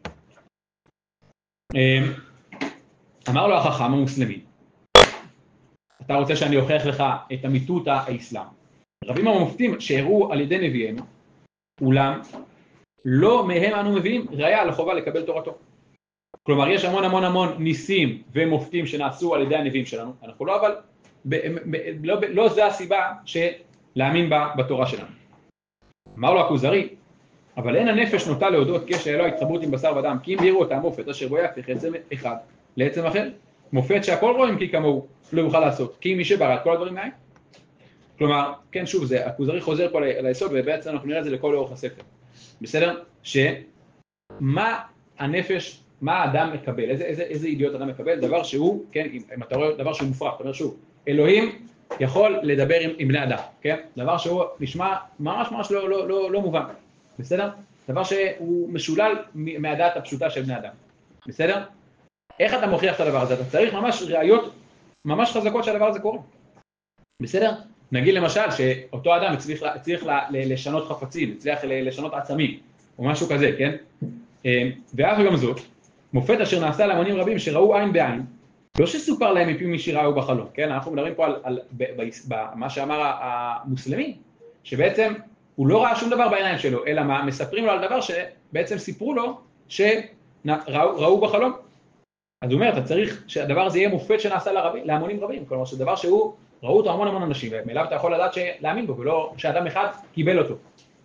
אמר לו החכם המוסלמי, אתה רוצה שאני אוכיח לך את אמיתות האסלאם. רבים המופתים שהראו על ידי נביאנו, אולם לא מהם אנו מבינים ראיה על החובה לקבל תורתו. כלומר, יש המון ניסים ומופתים שנעשו על ידי הנביאים שלנו, אנחנו לא, אבל לא זה הסיבה להאמין בתורה שלנו. אמר לו הכוזרי, אבל אין הנפש נוטה להודות כשהיה לו התחברות עם בשר ודם, כי אם יראו אותה מופת אשר בו יהפך עצם אחד לעצם אחר, מופת שהכל רואים כי כמוהו לא יוכל לעשות, כי מי שברא את כל הדברים מהי. כלומר, כן, שוב, זה, הכוזרי חוזר פה ליסוד, ובעצם אנחנו נראה את זה לכל אורך הספר. בסדר? שמה הנפש, מה האדם מקבל, איזה ידיעות אדם מקבל, דבר שהוא, כן, אם אתה רואה דבר שהוא מופרך, אתה אומר שוב, אלוהים יכול לדבר עם בני אדם, כן? דבר שהוא נשמע ממש לא מובן, בסדר? דבר שהוא משולל מהדעת הפשוטה של בני אדם, בסדר? איך אתה מוכיח את הדבר הזה? אתה צריך ממש ראיות ממש חזקות שהדבר הזה קורה, בסדר? נגיד למשל שאותו אדם צריך לשנות חפצים, צריך לשנות עצמים, או משהו כזה, כן? ואף גם זאת, מופת אשר נעשה להמונים רבים שראו עין בעין, לא שסופר להם מפי מי שראו בחלום, כן? אנחנו מדברים פה על מה שאמר המוסלמי, שבעצם הוא לא ראה שום דבר בעיניים שלו, אלא מה? מספרים לו על דבר שבעצם סיפרו לו שראו בחלום. אז הוא אומר, אתה צריך שהדבר הזה יהיה מופת שנעשה להמונים רבים, כלומר שדבר שהוא, ראו אותו המון אנשים, ומאליו אתה יכול לדעת להאמין בו, ולא שאדם אחד קיבל אותו.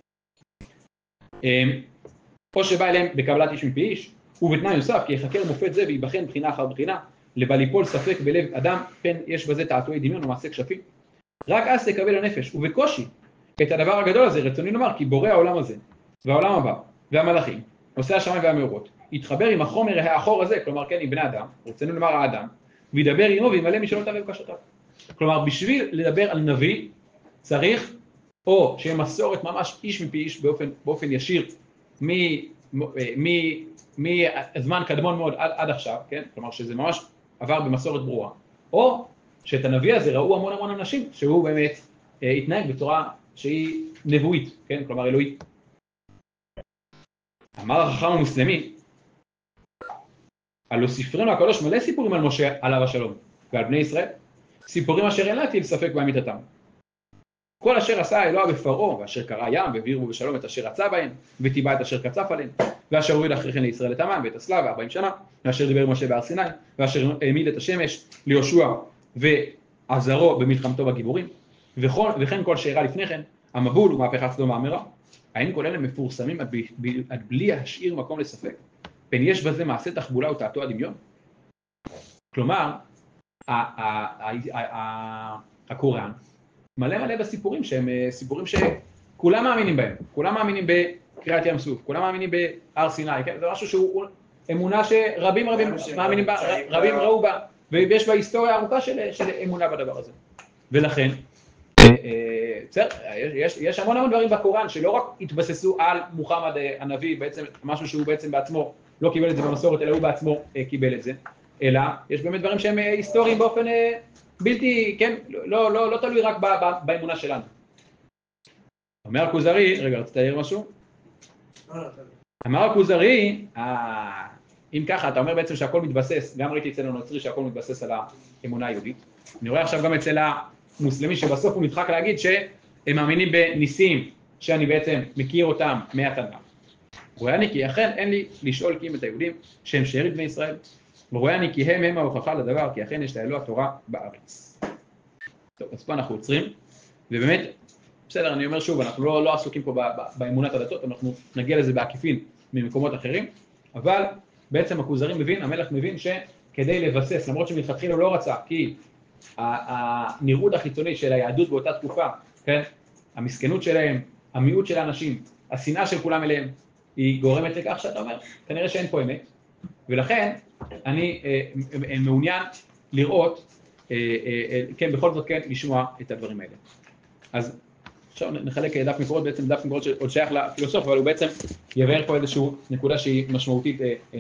או שבא אליהם בקבלת איש מפי איש, ובתנאי נוסף, כי יחקר מופת זה ויבחן בחינה אחר בחינה, לבל ליפול ספק בלב אדם, כן יש בזה תעתועי דמיון ומעשה כשפים. רק אז תקבל הנפש, ובקושי, את הדבר הגדול הזה, רצוני לומר, כי בורא העולם הזה, והעולם הבא, והמלאכים, נושא השמיים והמאורות, יתחבר עם החומר האחור הזה, כלומר כן עם בני אדם, רצינו לומר האדם, וידבר עמו וימלא משאלותיו ובקשותיו. כלומר, בשביל לדבר על נביא, צריך או שיהיה מסורת ממש איש מפי איש באופן ישיר, מזמן קדמון מאוד עד עכשיו, כן? כלומר שזה ממש עבר במסורת ברורה, או שאת הנביא הזה ראו המון אנשים, שהוא באמת התנהג בצורה שהיא נבואית, כן? כלומר אלוהית. אמר החכם המוסלמי, הלא ספרנו הקדוש מלא סיפורים על משה עליו השלום ועל בני ישראל, סיפורים אשר אין להטיל ספק באמיתתם. כל אשר עשה אלוה בפרעה, ואשר קרא ים, והעבירו בשלום את אשר רצה בהם, וטיבע את אשר קצף עליהם, ואשר הוריד אחרי כן לישראל את המן ואת הסלע 40 שנה, ואשר דיבר משה בהר סיני, ואשר העמיד את השמש ליהושע ועזרו במלחמתו בגיבורים, וכן כל שאירע לפני כן, המבול ומהפכת סדום ועמורה. האם כל אלה מפורסמים עד בלי להשאיר מקום לספק? פן יש בזה מעשה תחבולה ותעתוע דמיון? כלומר, הקוראן מלא בסיפורים שהם סיפורים שכולם מאמינים בהם, כולם מאמינים בקריאת ים סוף, כולם מאמינים בהר סיני, כן? זה משהו שהוא אמונה שרבים מאמינים בה, רבים ראו בה, ויש בה היסטוריה ארוכה של אמונה בדבר הזה. ולכן, יש המון דברים בקוראן שלא רק התבססו על מוחמד הנביא, בעצם משהו שהוא בעצם בעצמו לא קיבל את זה במסורת, אלא הוא בעצמו קיבל את זה, אלא יש באמת דברים שהם היסטוריים באופן בלתי, כן, לא תלוי רק באמונה שלנו. אומר הכוזרי, רגע, רצית להעיר משהו? אמר הכוזרי, אם ככה, אתה אומר בעצם שהכל מתבסס, גם ראיתי אצלנו נוצרי שהכל מתבסס על האמונה היהודית. אני רואה עכשיו גם אצל המוסלמי שבסוף הוא נדחק להגיד שהם מאמינים בניסים, שאני בעצם מכיר אותם מהתנ"ך. רואה אני כי אכן אין לי לשאול כי אם את היהודים שהם שארית בני ישראל, ורואה אני כי הם ההוכחה לדבר, כי אכן יש לאלוה התורה בארץ. טוב, אז פה אנחנו עוצרים, ובאמת, בסדר, אני אומר שוב, אנחנו לא עסוקים פה באמונת הדתות, אנחנו נגיע לזה בעקיפין ממקומות אחרים, אבל בעצם הכוזרי מבין, המלך מבין שכדי לבסס, למרות שמלכתחילה הוא לא רצה, כי הנראות החיצונית של היהדות באותה תקופה, כן, המסכנות שלהם, המיעוט של האנשים, השנאה של כולם אליהם, היא גורמת לכך שאתה אומר, כנראה שאין פה אמת, ולכן אני מעוניין לראות, כן, בכל זאת כן, לשמוע את הדברים האלה. אז עכשיו נחלק דף מקורות, בעצם דף מקורות שעוד שייך לפילוסוף, אבל הוא בעצם יבהר פה איזושהי נקודה שהיא משמעותית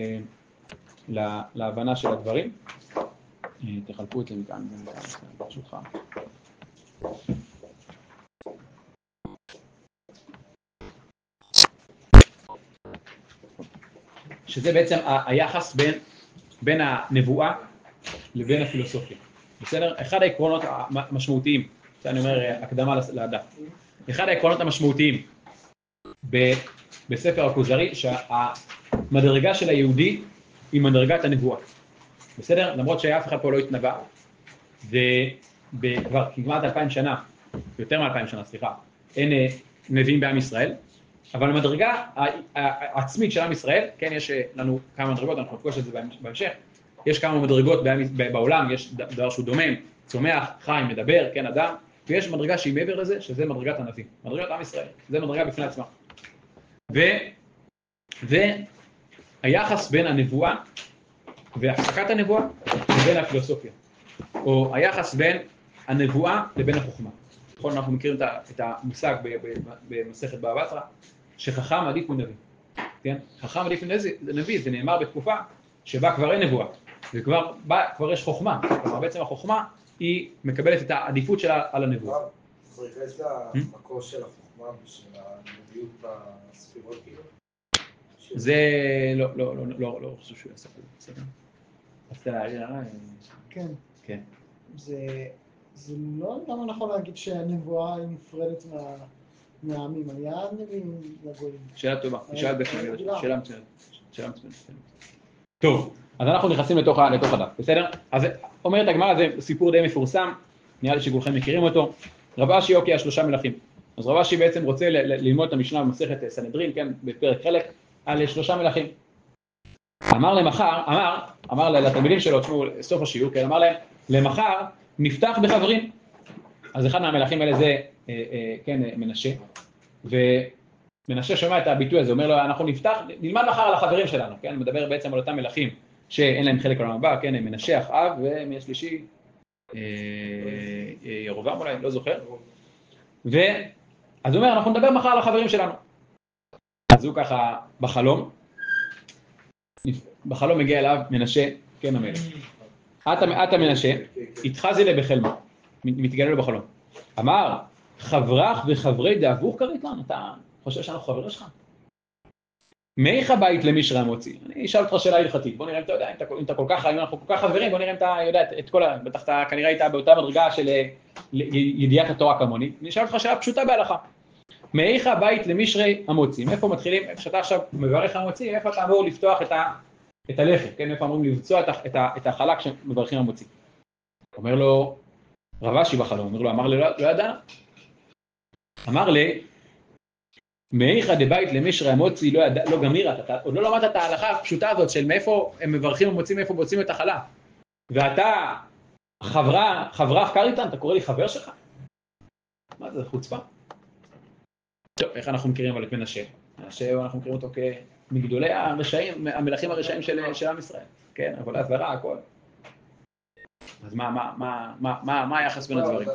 להבנה של הדברים. תחלקו את זה מכאן, ברשותך. שזה בעצם היחס בין הנבואה לבין הפילוסופיה. בסדר? אחד העקרונות המשמעותיים, שאני אומר הקדמה לדף, אחד העקרונות המשמעותיים בספר הכוזרי שהמדרגה של היהודי היא מדרגת הנבואה. בסדר? למרות שאף אחד פה לא התנבא, וכבר כמעט 2000 שנה, יותר מ-2000 שנה, סליחה, אין נביאים בעם ישראל, אבל המדרגה העצמית של עם ישראל, כן, יש לנו כמה מדרגות, אנחנו נפגוש את זה בהמשך, יש כמה מדרגות בעולם, יש דבר שהוא דומם, צומח, חי, מדבר, כן, אדם, ויש מדרגה שהיא מעבר לזה, שזה מדרגת הנביא, מדרגת עם ישראל, זה מדרגה בפני עצמה. והיחס בין הנבואה והפסקת הנבואה לבין הפילוסופיה, או היחס בין הנבואה לבין החוכמה. נכון, אנחנו מכירים את המושג במסכת בבא בתרא, שחכם עדיף מנביא. כן? חכם עדיף מנביא, זה נאמר בתקופה שבה כבר אין נבואה, וכבר יש חוכמה. כלומר, בעצם החוכמה היא מקבלת את העדיפות שלה על הנבואה. זה ייחס למקור של החוכמה ושל הנביאות בספירות כאילו? זה לא חושב שהוא יעשה כזה, בסדר? אז תראה, כן. כן. זה לא למה נכון להגיד שהנבואה היא נפרדת מהעמים, היה נביאים לגויים. שאלה טובה, שאלה מצוינת. טוב, אז אנחנו נכנסים לתוך הדף, בסדר? אז אומרת הגמרא, זה סיפור די מפורסם, נראה לי שכולכם מכירים אותו. רב אשי אוקיי, 3 מלכים. אז רב אשי בעצם רוצה ללמוד את המשנה במסכת סנהדרין, כן, בפרק חלק, על 3 מלכים. אמר לתלמידים שלו, תשמעו, סוף השיעור, כן, אמר להם, למחר נפתח בחברים. אז אחד מהמלכים האלה זה, כן, מנשה, ומנשה שומע את הביטוי הזה, אומר לו, אנחנו נלמד מחר על החברים שלנו, כן, מדבר בעצם על אותם מלכים שאין להם חלק לעולם הבא, כן, מנשה, אחאב, ומי השלישי, ירובעם אולי, לא זוכר. אז הוא אומר, אנחנו נדבר מחר על החברים שלנו. אז הוא ככה בחלום מגיע אליו מנשה, כן המלך. אתה מנשה, התחזי לה בחלמו, מתגלה לו בחלום. אמר, חברך וחברי דאבוך קראת לנו, אתה חושב שאנחנו חברים שלך? מאיך הבית למישרי המוציא? אני אשאל אותך שאלה הלכתית, בוא נראה אם אתה יודע, אם אנחנו כל כך חברים, בוא נראה אם אתה יודע את כל בטח אתה כנראה היית באותה מדרגה של ידיעת התורה כמוני, אני אשאל אותך שאלה פשוטה בהלכה. מאיך הבית למישרי המוציא? מאיפה מתחילים, איפה שאתה עכשיו מברך המוציא, איפה אתה אמור לפתוח את הלחם, כן? איפה אמורים לבצוע את החלק שמברכים המוציא? אומר לו, רב אשי בחלום, אמר לי, לא ידע. אמר לי, מאיך דבית למישרי המוציא לא גמירה, אתה עוד לא למדת את ההלכה הפשוטה הזאת של מאיפה הם מברכים המוציא, מאיפה בוצעים את החלק. ואתה, חברך קריתן, אתה קורא לי חבר שלך? מה זה חוצפה? טוב, איך אנחנו מכירים אבל את מנשה? מנשה אנחנו מכירים אותו כמגדולי הרשעים, המלכים הרשעים של עם ישראל. כן, עבודת זרה, הכל. אז מה היחס בין הדברים?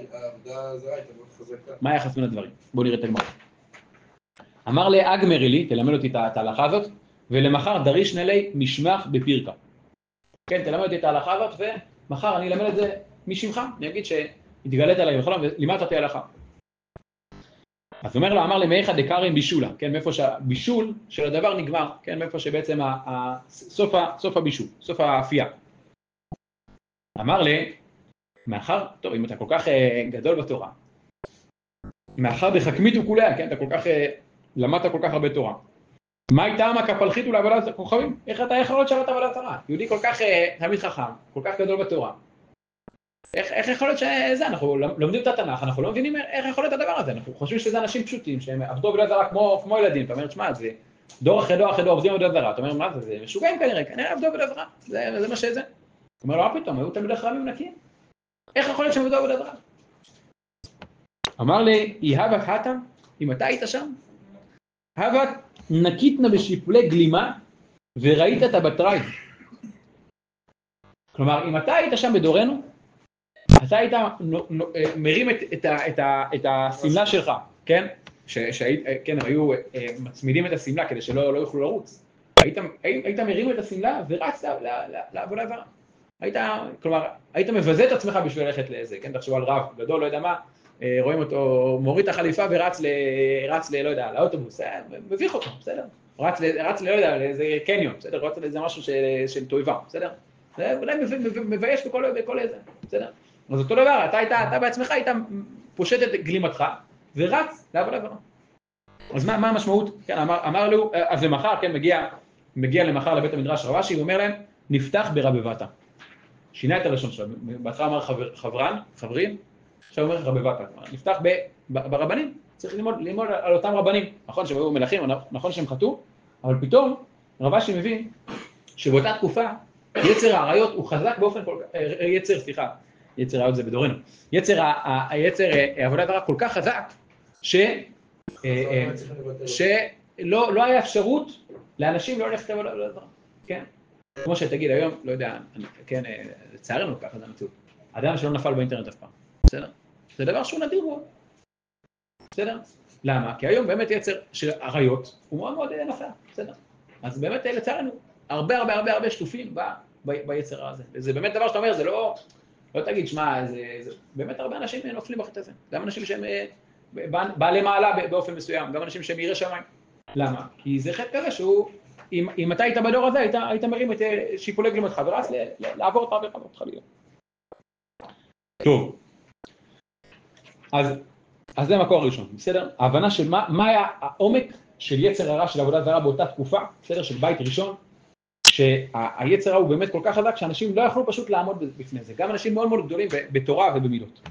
מה היחס בין הדברים? בואו נראה את הגמרא. אמר לי, אגמרי לי, תלמד אותי את ההלכה הזאת, ולמחר דריש נלי משמח בפירקה. כן, תלמד אותי את ההלכה הזאת, ומחר אני אלמד את זה משמך. אני אגיד שהתגלית עליי בחלום ולימדת אותי ההלכה. אז אומר לו, אמר לי, מאיך דקרים בישולה, כן, מאיפה שהבישול של הדבר נגמר, כן, מאיפה שבעצם סוף הבישול, סוף האפייה. אמר לי, מאחר, טוב, אם אתה כל כך גדול בתורה, מאחר דחכמית וכוליה, כן, אתה כל כך, למדת כל כך הרבה תורה. מה הייתה כפלחית ולעבודת הכוכבים? איך אתה יכול להיות שעבדת עבודת תורה? יהודי כל כך תלמיד חכם, כל כך גדול בתורה. איך יכול להיות שזה, אנחנו לומדים את התנ"ך, אנחנו לא מבינים איך יכול להיות הדבר הזה, אנחנו חושבים שזה אנשים פשוטים, שהם עבדו עבודת זרה כמו ילדים, אתה אומר, תשמע, זה דור אחרי דור אחרי דור עובדים עבודת זרה, אתה אומר, מה זה משוגעים כנראה עבדו עבודת זרה, זה מה שזה. הוא אומר לו, מה פתאום, היו תלמידי חכמים נקיים? איך יכול להיות שהם עבדו עבודת זרה? אמר לי, יהבת התם, אם אתה היית שם, הבת נקיתנה בשיפולי גלימה וראית את הבטראי. כלומר, אם אתה היית שם בדורנו, אתה היית מרים את הסמלה שלך, כן? כן, הם היו מצמידים את הסמלה כדי שלא יוכלו לרוץ. היית מרים את הסמלה ורץ לעבודה זרה. כלומר, היית מבזה את עצמך בשביל ללכת לאיזה, כן? תחשוב על רב גדול, לא יודע מה, רואים אותו מוריד את החליפה ורץ לא יודע, לאוטובוס, מביך אותו, בסדר? רץ לא יודע, לאיזה קניון, בסדר? רץ לאיזה משהו של תועבה, בסדר? זה אולי מבייש בכל איזה, בסדר? אז אותו דבר, אתה בעצמך היית פושט את גלימתך ורץ לעבודה זרה. אז מה המשמעות? כן, אמר לו, אז למחר, כן, מגיע למחר לבית המדרש רבשי, הוא אומר להם, נפתח ברבבתה. שינה את הלשון שלו, בהתחלה אמר חברים, עכשיו הוא אומר רבבתה. נפתח ברבנים, צריך ללמוד על אותם רבנים. נכון שהם היו מלכים, נכון שהם חטאו, אבל פתאום רבשי מבין שבאותה תקופה יצר העריות הוא חזק באופן כל כך, יצר העריות זה בדורנו, יצר עבודת זרה כל כך חזק שלא היה אפשרות לאנשים לא ללכת לעבודת זרה, כן? כמו שתגיד היום, לא יודע, כן, לצערנו ככה זה המציאות, אדם שלא נפל באינטרנט אף פעם, בסדר? זה דבר שהוא נדיר בו, בסדר? למה? כי היום באמת יצר של עריות הוא מאוד מאוד נפל, בסדר? אז באמת לצערנו, הרבה שטופים ביצר הזה. זה באמת דבר שאתה אומר, זה לא תגיד, שמע, זה באמת הרבה אנשים נופלים בחטא הזה. גם אנשים שהם בעלי מעלה באופן מסוים, גם אנשים שהם יראי שמיים. למה? כי זה חטא כזה שהוא, אם אתה היית בדור הזה, היית מרים את שיפולי גלימתך, ורץ לעבור אותך להיות. טוב. אז זה המקור הראשון, בסדר? ההבנה של מה היה העומק של יצר הרע של עבודת זרה באותה תקופה, בסדר? של בית ראשון, שהיצר הרע הוא באמת כל כך חזק שאנשים לא יכלו פשוט לעמוד בפני זה. גם אנשים מאוד מאוד גדולים בתורה ובמידות.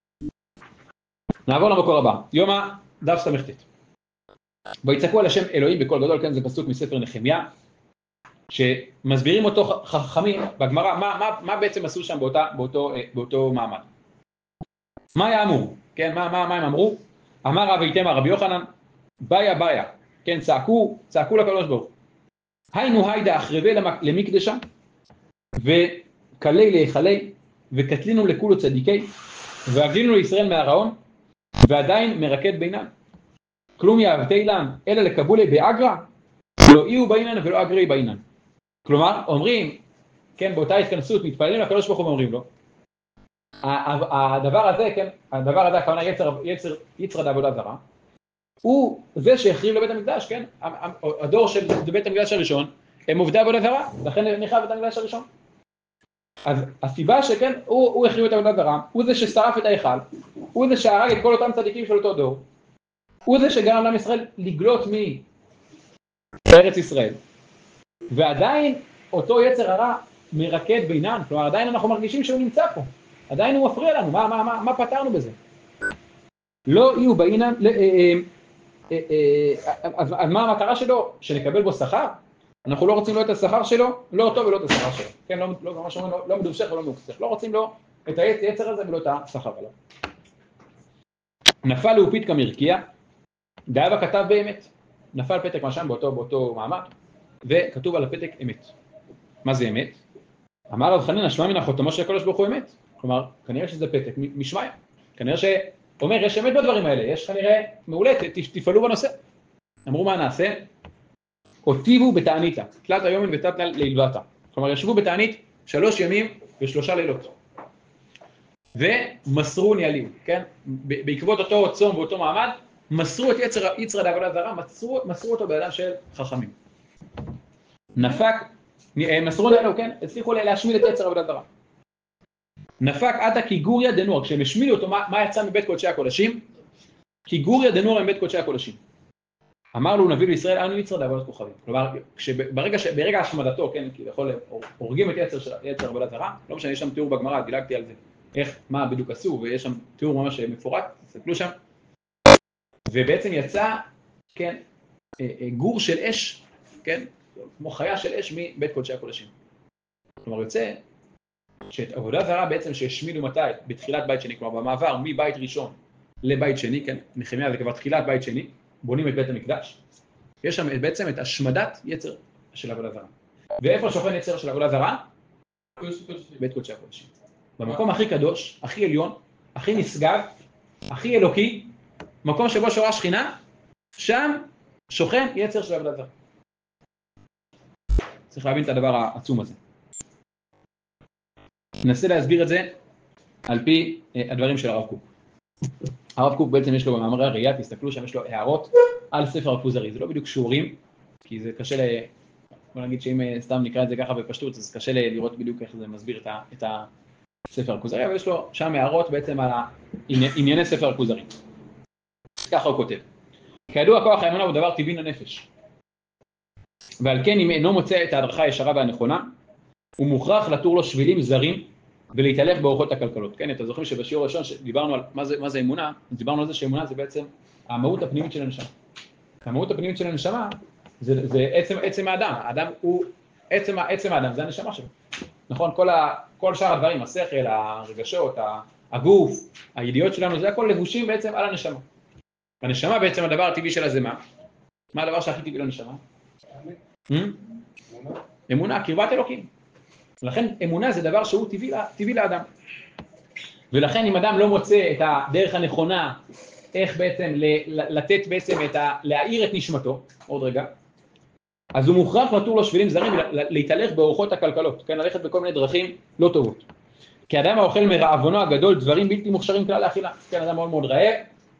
נעבור למקור הבא, יומא דף ס"ט. ויצעקו על השם אלוהים בקול גדול, כן, זה פסוק מספר נחמיה, שמסבירים אותו חכמים בגמרא, מה בעצם עשו שם באותו מעמד. מה היה אמור? כן, מה הם אמרו? אמר רב איתמר רבי יוחנן, ביה, כן, צעקו לקדוש ברוך. היינו היידה אחרבי למקדשה, וכלי להיכלי, וקטלינו לכולו צדיקי, והגלינו לישראל מהרעון, ועדיין מרקד בינם. כלום יאהבתי להם, אלא לקבולי באגרא, לא יהיו בעינן ולא אגרי בעינן. כלומר, אומרים, כן, באותה התכנסות, מתפללים לקדוש ברוך הוא ואומרים לו, הדבר הזה, כן, הכוונה יצר לעבודה זרה, הוא זה שהחריב לבית המקדש, כן, הדור של בית המקדש הראשון, הם עובדי עבודה זרה, לכן נחרב בית המקדש הראשון. אז הסיבה שכן, הוא החריב את עבודה זרה, הוא זה ששרף את ההיכל, הוא זה שהרג את כל אותם צדיקים של אותו דור, הוא זה שגרם לעם ישראל לגלות מארץ ישראל. ועדיין אותו יצר הרע מרקד בינן, כלומר עדיין אנחנו מרגישים שהוא נמצא פה, עדיין הוא מפריע לנו, מה פתרנו בזה? לא יהיו בעינן, אז מה המטרה שלו? שנקבל בו שכר? אנחנו לא רוצים לו את השכר שלו, לא אותו ולא את השכר שלו. כן, ממש אומרים, לא מדובשך ולא מאוקסך, לא רוצים לו את היצר הזה ולא את השכר עליו. נפל לאופית כמרקיע, דאבה כתב באמת, נפל פתק משם באותו מעמד, וכתוב על הפתק אמת. מה זה אמת? אמר רב חנינא, שמע מן החותמו של הקדוש ברוך הוא אמת. כלומר, כנראה שזה פתק משמיא. כנראה שאומר, יש אמת בדברים האלה, יש כנראה מעולה, תפעלו בנושא. אמרו מה נעשה? אותיבו בתעניתא, תלת היומן ותלת לילבתא. כלומר, ישבו בתענית 3 ימים ו3 לילות. ומסרו ניהלים, כן? בעקבות אותו צום ואותו מעמד, מסרו את יצר לעבודה זרה, מסרו אותו בידם של חכמים. מסרו ניהלו, כן? הצליחו להשמיד את יצר עבודה זרה. נפק עתה כי גוריה דנור, כשהם השמידו אותו, מה יצא מבית קודשי הקודשים? כי גוריה דנור מבית קודשי הקודשים. אמר לו נביא לישראל, אנו יצר לעבודת כוכבים. כלומר, ברגע השמדתו, כן, כביכול הורגים את יצר עבודה זרה, לא משנה, יש שם תיאור בגמרא, דילגתי על זה, מה בדיוק עשו, ויש שם תיאור ממש מפורט, תסתכלו שם. ובעצם יצא, כן, גור של אש, כן, כמו חיה של אש מבית קודשי הקודשים. כלומר, יוצא שאת עבודה זרה בעצם שהשמידו מתי? בתחילת בית שני, כלומר במעבר מבית ראשון לבית שני, כן, נחמיה זה כבר תחילת בית שני, בונים את בית המקדש, יש שם בעצם את השמדת יצר של עבודה זרה. ואיפה שוכן יצר של עבודה זרה? בית קודשי הקודשים. במקום הכי קדוש, הכי עליון, הכי נשגב, הכי אלוקי, מקום שבו שורה שכינה, שם שוכן יצר של עבודה זרה. צריך להבין את הדבר העצום הזה. ננסה להסביר את זה על פי הדברים של הרב קוק. הרב קוק בעצם יש לו במאמרי הראייה, תסתכלו שם, יש לו הערות על ספר הכוזרי. זה לא בדיוק שיעורים, כי זה קשה בוא נגיד שאם סתם נקרא את זה ככה בפשטות, אז קשה לראות בדיוק איך זה מסביר את הספר הכוזרי, אבל יש לו שם הערות בעצם על ענייני ספר הכוזרי. ככה הוא כותב. כידוע, כוח האמונה הוא דבר טבעי לנפש. ועל כן, אם אינו מוצא את ההדרכה הישרה והנכונה, הוא מוכרח לתור לו שבילים זרים ולהתהלך באורחות הכלכלות. כן, אתה זוכרים שבשיעור הראשון שדיברנו על מה זה אמונה, דיברנו על זה שאמונה זה בעצם המהות הפנימית של הנשמה. המהות הפנימית של הנשמה זה עצם האדם. האדם הוא עצם האדם, זה הנשמה שלו. נכון? כל שאר הדברים, השכל, הרגשות, הגוף, הידיעות שלנו, זה הכל לבושים בעצם על הנשמה. הנשמה בעצם הדבר הטבעי שלה זה מה? מה הדבר שהכי טבעי לנשמה? אמונה, קרבת אלוקים. לכן אמונה זה דבר שהוא טבעי לאדם. ולכן אם אדם לא מוצא את הדרך הנכונה, איך בעצם לתת בעצם להאיר את נשמתו, עוד רגע, אז הוא מוכרח לתור לו שבילים זרים להתהלך באורחות הכלכלות, כן, ללכת בכל מיני דרכים לא טובות. כי אדם האוכל מרעבונו הגדול דברים בלתי מוכשרים כלל לאכילה, כן, אדם מאוד מאוד רעב,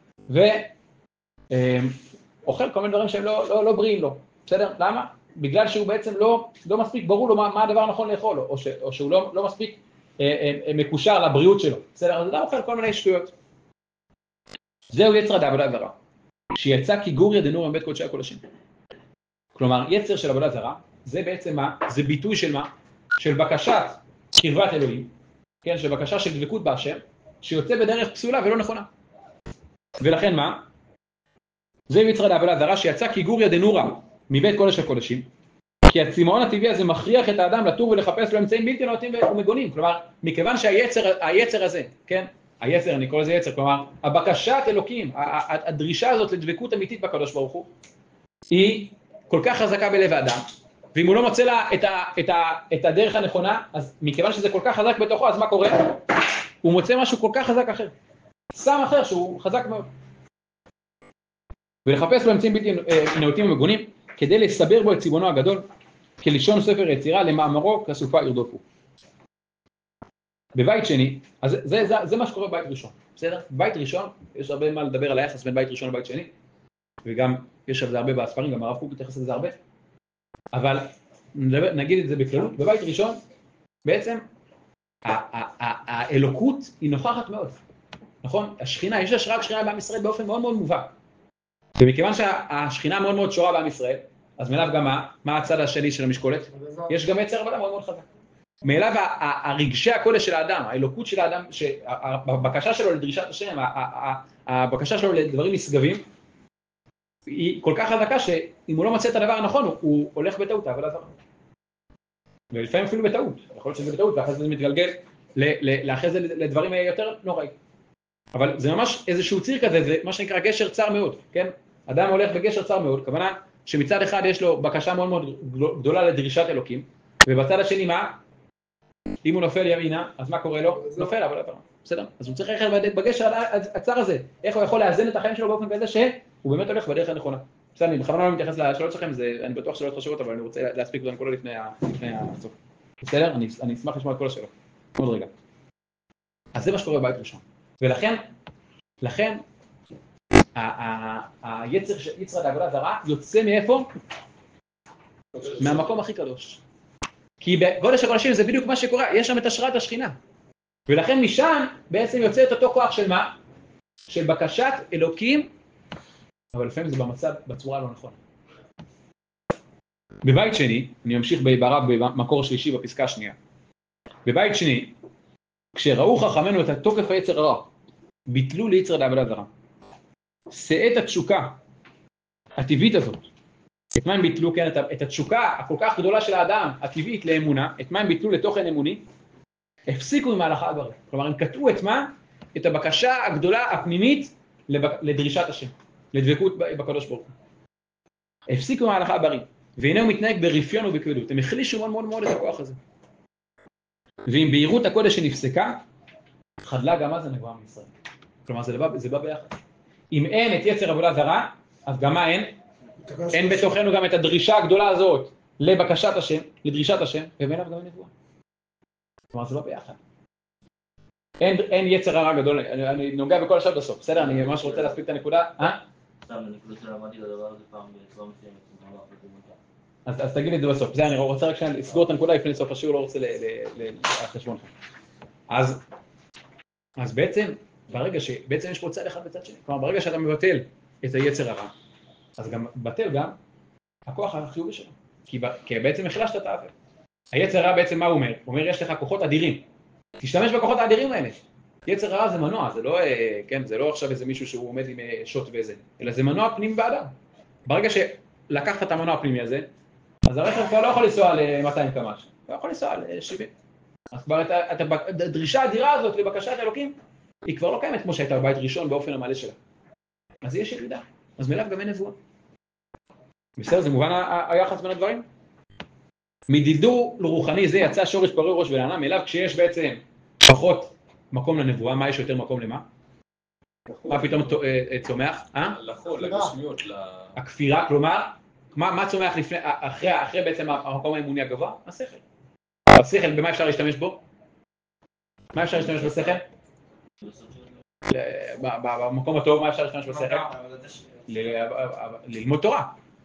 ואוכל כל מיני דברים שהם לא בריאים לו, בסדר? למה? בגלל שהוא בעצם לא מספיק ברור לו מה הדבר הנכון לאכול, או שהוא לא מספיק מקושר לבריאות שלו, בסדר? אז אדם אוכל כל מיני שטויות. זהו יצר עבודה זרה, שיצא כגוריה דנורא מבית קודשי הקודשים. כלומר, יצר של עבודה זרה, זה בעצם מה? זה ביטוי של מה? של בקשת קרבת אלוהים, כן? של בקשה של דבקות בהשם, שיוצא בדרך פסולה ולא נכונה. ולכן מה? זהו יצר עבודה זרה, שיצא כגוריה דנורא מבית קודש הקודשים, כי הצמאון הטבעי הזה מכריח את האדם לתור ולחפש לו אמצעים בלתי נאותים ומגונים. כלומר, מכיוון שהיצר הזה, כן? היצר, אני קורא לזה יצר, כלומר, הבקשת אלוקים, הדרישה הזאת לדבקות אמיתית בקדוש ברוך הוא, היא כל כך חזקה בלב האדם, ואם הוא לא מוצא לה את הדרך הנכונה, אז מכיוון שזה כל כך חזק בתוכו, אז מה קורה? הוא מוצא משהו כל כך חזק אחר, סם אחר שהוא חזק מאוד. ולחפש לו אמצעים בלתי נאותים ומגונים, כדי לסבר בו את צבעונו הגדול, כלשון ספר יצירה, למאמרו כסופה ירדופו. בבית שני, אז זה מה שקורה בבית ראשון, בסדר? בבית ראשון, יש הרבה מה לדבר על היחס בין בית ראשון לבית שני, וגם יש על זה הרבה בספרים, גם הרב קוק מתייחס לזה הרבה, אבל נגיד את זה בכללות, בבית ראשון, בעצם, האלוקות היא נוכחת מאוד, נכון? השכינה, יש השראת שכינה בעם ישראל באופן מאוד מאוד מובהק, ומכיוון שהשכינה מאוד מאוד שורה בעם ישראל, אז מאליו גם מה הצד השני של המשקולת? יש גם יצר עבודה מאוד מאוד חזק. מאליו הרגשי הקודש של האדם, האלוקות של האדם, הבקשה שלו לדרישת השם, הבקשה שלו לדברים נשגבים, היא כל כך חזקה שאם הוא לא מצא את הדבר הנכון, הוא הולך בטעות, אבל עזר. ולפעמים אפילו בטעות, יכול להיות שזה בטעות, ואחרי זה מתגלגל לאחרי זה לדברים יותר נוראי. אבל זה ממש איזשהו ציר כזה, זה מה שנקרא גשר צר מאוד, כן? אדם הולך בגשר צר מאוד, כוונה שמצד אחד יש לו בקשה מאוד מאוד גדולה לדרישת אלוקים, ובצד השני מה? אם הוא נופל ימינה, אז מה קורה לו? נופל, אבל לא, בסדר? אז הוא צריך ללכת בגשר הצר הזה, איך הוא יכול לאזן את החיים שלו באופן כזה שהוא באמת הולך בדרך הנכונה. בסדר, אני בכוונה לא מתייחס לשאלות שלכם, אני בטוח שלא חשובות, אבל אני רוצה להספיק אותן כולו לפני הסוף. בסדר? אני אשמח לשמוע את כל השאלות. עוד רגע. אז זה מה שקורה בבית ראשון. ולכן, היצר העבודה זרה יוצא מאיפה? מהמקום הכי קדוש. כי בקודש הקודשים זה בדיוק מה שקורה, יש שם את השראת השכינה. ולכן משם בעצם יוצא את אותו כוח של מה? של בקשת אלוקים, אבל לפעמים זה בצורה לא נכונה. בבית שני, אני ממשיך במקור שלישי בפסקה השנייה. בבית שני, כשראו חכמינו את התוקף היצר הרע, ביטלו ליצר לעבודה זרה. שאת התשוקה הטבעית הזאת, את מה הם ביטלו? כן, את התשוקה הכל כך גדולה של האדם, הטבעית לאמונה, את מה הם ביטלו לתוכן אמוני? הפסיקו עם ההלכה הגברית. כלומר, הם קטעו את מה? את הבקשה הגדולה הפנימית לדרישת השם, לדבקות בקדוש ברוך הוא. הפסיקו עם ההלכה הגברית, והנה הוא מתנהג ברפיון ובכבדות. הם החלישו מאוד מאוד מאוד את הכוח הזה. ועם בהירות הקודש שנפסקה, חדלה גם אז הנבואה מישראל. כלומר, זה בא ביחד. אם אין את יצר עבודה זרה, אז גם מה אין? אין בתוכנו גם את הדרישה הגדולה הזאת לבקשת השם, לדרישת השם, ומאליו גם נבואה. כלומר, זה לא ביחד. אין יצר הרע גדול, אני נוגע בכל השאלות בסוף, בסדר? אני ממש רוצה להספיק את הנקודה. סתם, הנקודה שלמדתי לדבר הזה פעם בצורה מסוימת. אז תגיד את זה בסוף. זה, אני רוצה רק לסגור את הנקודה לפני סוף השיעור, לא רוצה לחשבון. אז בעצם, ברגע שבעצם יש פה צד אחד בצד שני, כלומר, ברגע שאתה מבטל את היצר הרע, אז גם בטל גם הכוח החיובי שלו, כי בעצם החלשת את העוול. היצר הרע בעצם מה הוא אומר? הוא אומר יש לך כוחות אדירים, תשתמש בכוחות האדירים האלה. יצר הרע זה מנוע, זה לא, כן, זה לא עכשיו איזה מישהו שהוא עומד עם שוט וזה, אלא זה מנוע פנים באדם. ברגע שלקחת את המנוע הפנימי הזה, אז הרכב כבר לא יכול לנסוע ל-200 קמ"ש, הוא יכול לנסוע ל-70. אז כבר הדרישה האדירה הזאת לבקשת אלוקים, היא כבר לא קיימת כמו שהייתה בבית ראשון באופן המלא שלה. אז יש ירידה, אז מאליו גם אין נבואה. בסדר, זה מובן היחס בין הדברים? מדלדול רוחני זה יצא שורש פרוי ראש ולענה, מאליו כשיש בעצם פחות מקום לנבואה, מה יש יותר מקום למה? מה פתאום צומח? לחול, לגשמיות, הכפירה, כלומר, מה צומח אחרי בעצם המקום האמוני הגבוה? השכל. השכל, במה אפשר להשתמש בו? מה אפשר להשתמש בשכל? במקום הטוב, מה אפשר להשתמש בשכל? ללמוד תורה.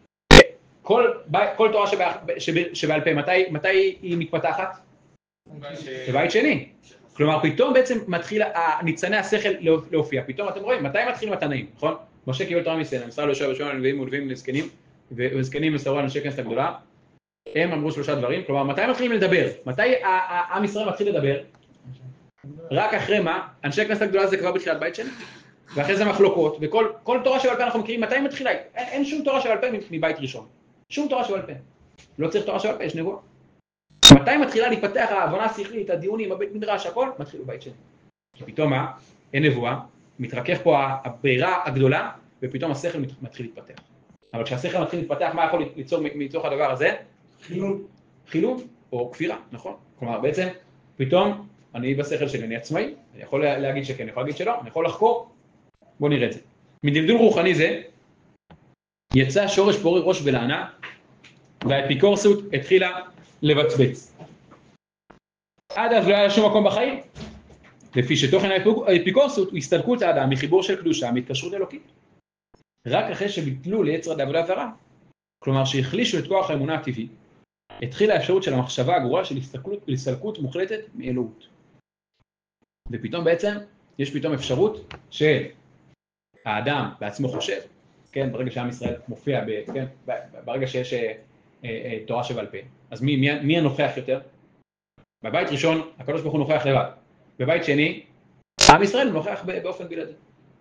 כל תורה שבעל פה, מתי היא מתפתחת? בבית שני. כלומר, פתאום בעצם מתחיל ניצני השכל להופיע. פתאום אתם רואים, מתי מתחילים התנאים, נכון? משה קיבל תורה מסנן, מסר ליהושע ושמעון הנביאים ולווים לזקנים, וזקנים מסרו על אנשי כנסת הגדולה. הם אמרו 3 דברים, כלומר, מתי מתחילים לדבר? מתי עם ישראל מתחיל לדבר? רק אחרי מה? אנשי כנסת הגדולה זה כבר בתחילת בית שני. ואחרי זה מחלוקות, וכל תורה שבעל פה אנחנו מכירים, מתי מתחילה? אין שום תורה שבעל פה מבית ראשון. שום תורה שבעל פה. לא צריך תורה שבעל פה, יש נבואה. מתי מתחילה להתפתח ההבנה השכלית, הדיונים, הבית מדרש, הכל? מתחיל בבית שני. כי פתאום מה? אין נבואה, מתרכך פה הברירה הגדולה, ופתאום השכל מתחיל להתפתח. אבל כשהשכל מתחיל להתפתח, מה יכול ליצור מתוך הדבר הזה? חילון או כפירה, נכון? כלומר, בעצם, פתאום אני בשכל שלי, אני עצמאי, אני יכול להגיד שכן, אני יכול להגיד שלא, אני יכול לחקור. בואו נראה את זה. מדלדול רוחני זה, יצא שורש פורי ראש ולענה, והאפיקורסות התחילה לבצבץ. עד אז לא היה שום מקום בחיים, לפי שתוכן האפיקורסות הוא הסתלקות האדם מחיבור של קדושה, מהתקשרות אלוקית. רק אחרי שביטלו ליצר לעבודה זרה, כלומר שהחלישו את כוח האמונה הטבעי, התחילה האפשרות של המחשבה הגרועה של הסתלקות מוחלטת מאלוהות. ופתאום בעצם יש פתאום אפשרות שהאדם בעצמו חושב, כן, ברגע שעם ישראל מופיע, כן, ברגע שיש תורה שבעל פה, אז מי הנוכח יותר? בבית ראשון הקדוש ברוך הוא נוכח לבד, בבית שני עם ישראל נוכח באופן בלעדי.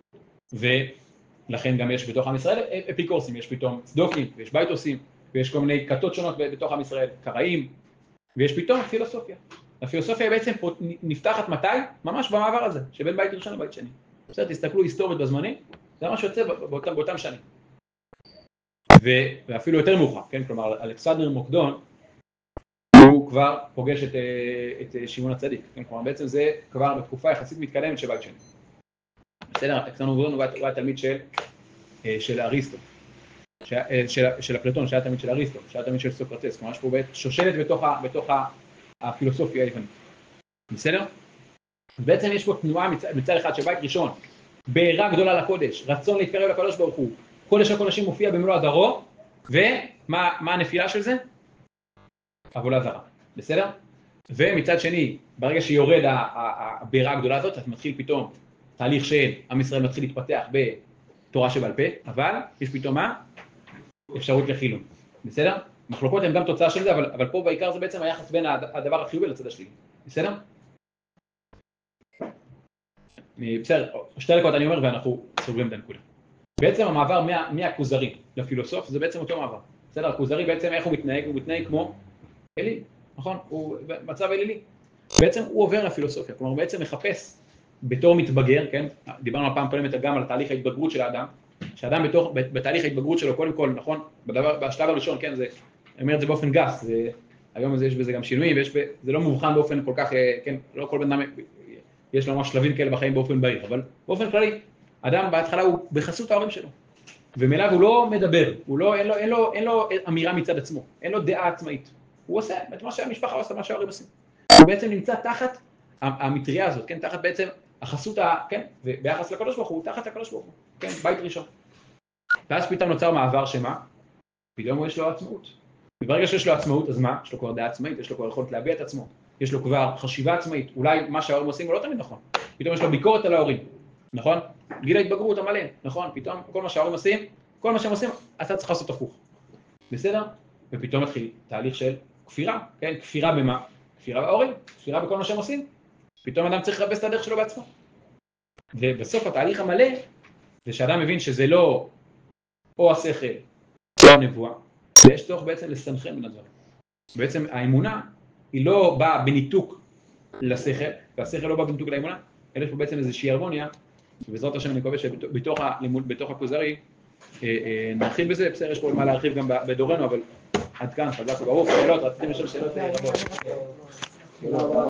ולכן גם יש בתוך עם ישראל אפיקורסים, יש פתאום צדוקים, ויש בייטוסים, ויש כל מיני כתות שונות בתוך עם ישראל, קראים, ויש פתאום פילוסופיה. הפילוסופיה בעצם נפתחת מתי? ממש במעבר הזה, שבין בית ראשון לבית שני. בסדר, תסתכלו היסטורית בזמני, זה מה שיוצא באותם שנים. ואפילו יותר מאוחר, כן? כלומר, אלכסנדר מוקדון, הוא כבר פוגש את שמעון הצדיק, כן? כלומר, בעצם זה כבר בתקופה יחסית מתקדמת של בית שני. בסדר, אלכסנדר מוקדון הוא היה תלמיד של אריסטו, של אפלטון, שהיה תלמיד של אריסטו, שהיה תלמיד של סוקרטס, כלומר, יש פה שושלת בתוך הפילוסופיה היוונית. בסדר? בעצם יש פה תנועה מצד אחד של בית ראשון, בעירה גדולה לקודש, רצון להתקרב לקדוש ברוך הוא, קודש הקודשים מופיע במלוא הדרו, ומה הנפילה של זה? עבודה זרה, בסדר? ומצד שני, ברגע שיורד הבעירה הגדולה הזאת, אז מתחיל פתאום תהליך של עם ישראל מתחיל להתפתח בתורה שבעל פה, אבל יש פתאום מה? אפשרות לחילון, בסדר? מחלוקות הן גם תוצאה של זה, אבל פה בעיקר זה בעצם היחס בין הדבר החיובי לצד השלילי, בסדר? בסדר, 2 דקות אני אומר ואנחנו סוגרים את הנקודה. בעצם המעבר מהכוזרי לפילוסוף זה בעצם אותו מעבר. בסדר, הכוזרי בעצם איך הוא מתנהג? הוא מתנהג כמו אליל, נכון? הוא מצב אלילי. בעצם הוא עובר לפילוסופיה, כלומר בעצם מחפש בתור מתבגר, כן? דיברנו הפעם קודמת גם על תהליך ההתבגרות של האדם, שאדם בתהליך ההתבגרות שלו קודם כל, נכון? בשלב הראשון, כן, אני אומר את זה באופן גס, היום הזה יש בזה גם שינויים, זה לא מובחן באופן כל כך, כן, לא כל בן אדם יש לו ממש שלבים כאלה בחיים באופן בהיר, אבל באופן כללי, אדם בהתחלה הוא בחסות ההורים שלו, ומאליו הוא לא מדבר, אין לו אמירה מצד עצמו, אין לו דעה עצמאית, הוא עושה את מה שהמשפחה עושה, מה שההורים עושים. הוא בעצם נמצא תחת המטריה הזאת, כן, תחת בעצם החסות, כן, וביחס לקדוש ברוך הוא, תחת הקדוש ברוך הוא, כן, בית ראשון. ואז פתאום נוצר מעבר שמה, פתאום יש לו עצמאות. וברגע שיש לו עצמאות, אז מה? יש לו כבר דעה עצמאית, יש לו כבר יכולת להביע את עצמו, יש לו כבר חשיבה עצמאית, אולי מה שההורים עושים הוא לא תמיד נכון, פתאום יש לו ביקורת על ההורים, נכון? גיל ההתבגרות המלא, נכון? פתאום כל מה שההורים עושים, כל מה שהם עושים, אתה צריך לעשות הפוך. בסדר? ופתאום מתחיל תהליך של כפירה, כן? כפירה במה? כפירה בהורים, כפירה בכל מה שהם עושים. פתאום אדם צריך לחפש את הדרך שלו בעצמו. ובסוף התהליך המלא, זה שאדם מבין שזה לא או השכל, או הנבואה, ויש צורך בעצם לסנכרן בין הדברים. בעצם האמונה היא לא באה בניתוק לשכל, והשכל לא בא בניתוק לאמונה, אלא יש פה בעצם איזושהי הרמוניה, ובעזרת השם אני מקווה שבתוך הלימוד, בתוך הכוזרי, נרחיב בזה, בסדר, יש פה מה להרחיב גם בדורנו, אבל עד כאן, חזק וברוך, שאלות, רציתם לשאול שאלות רבות.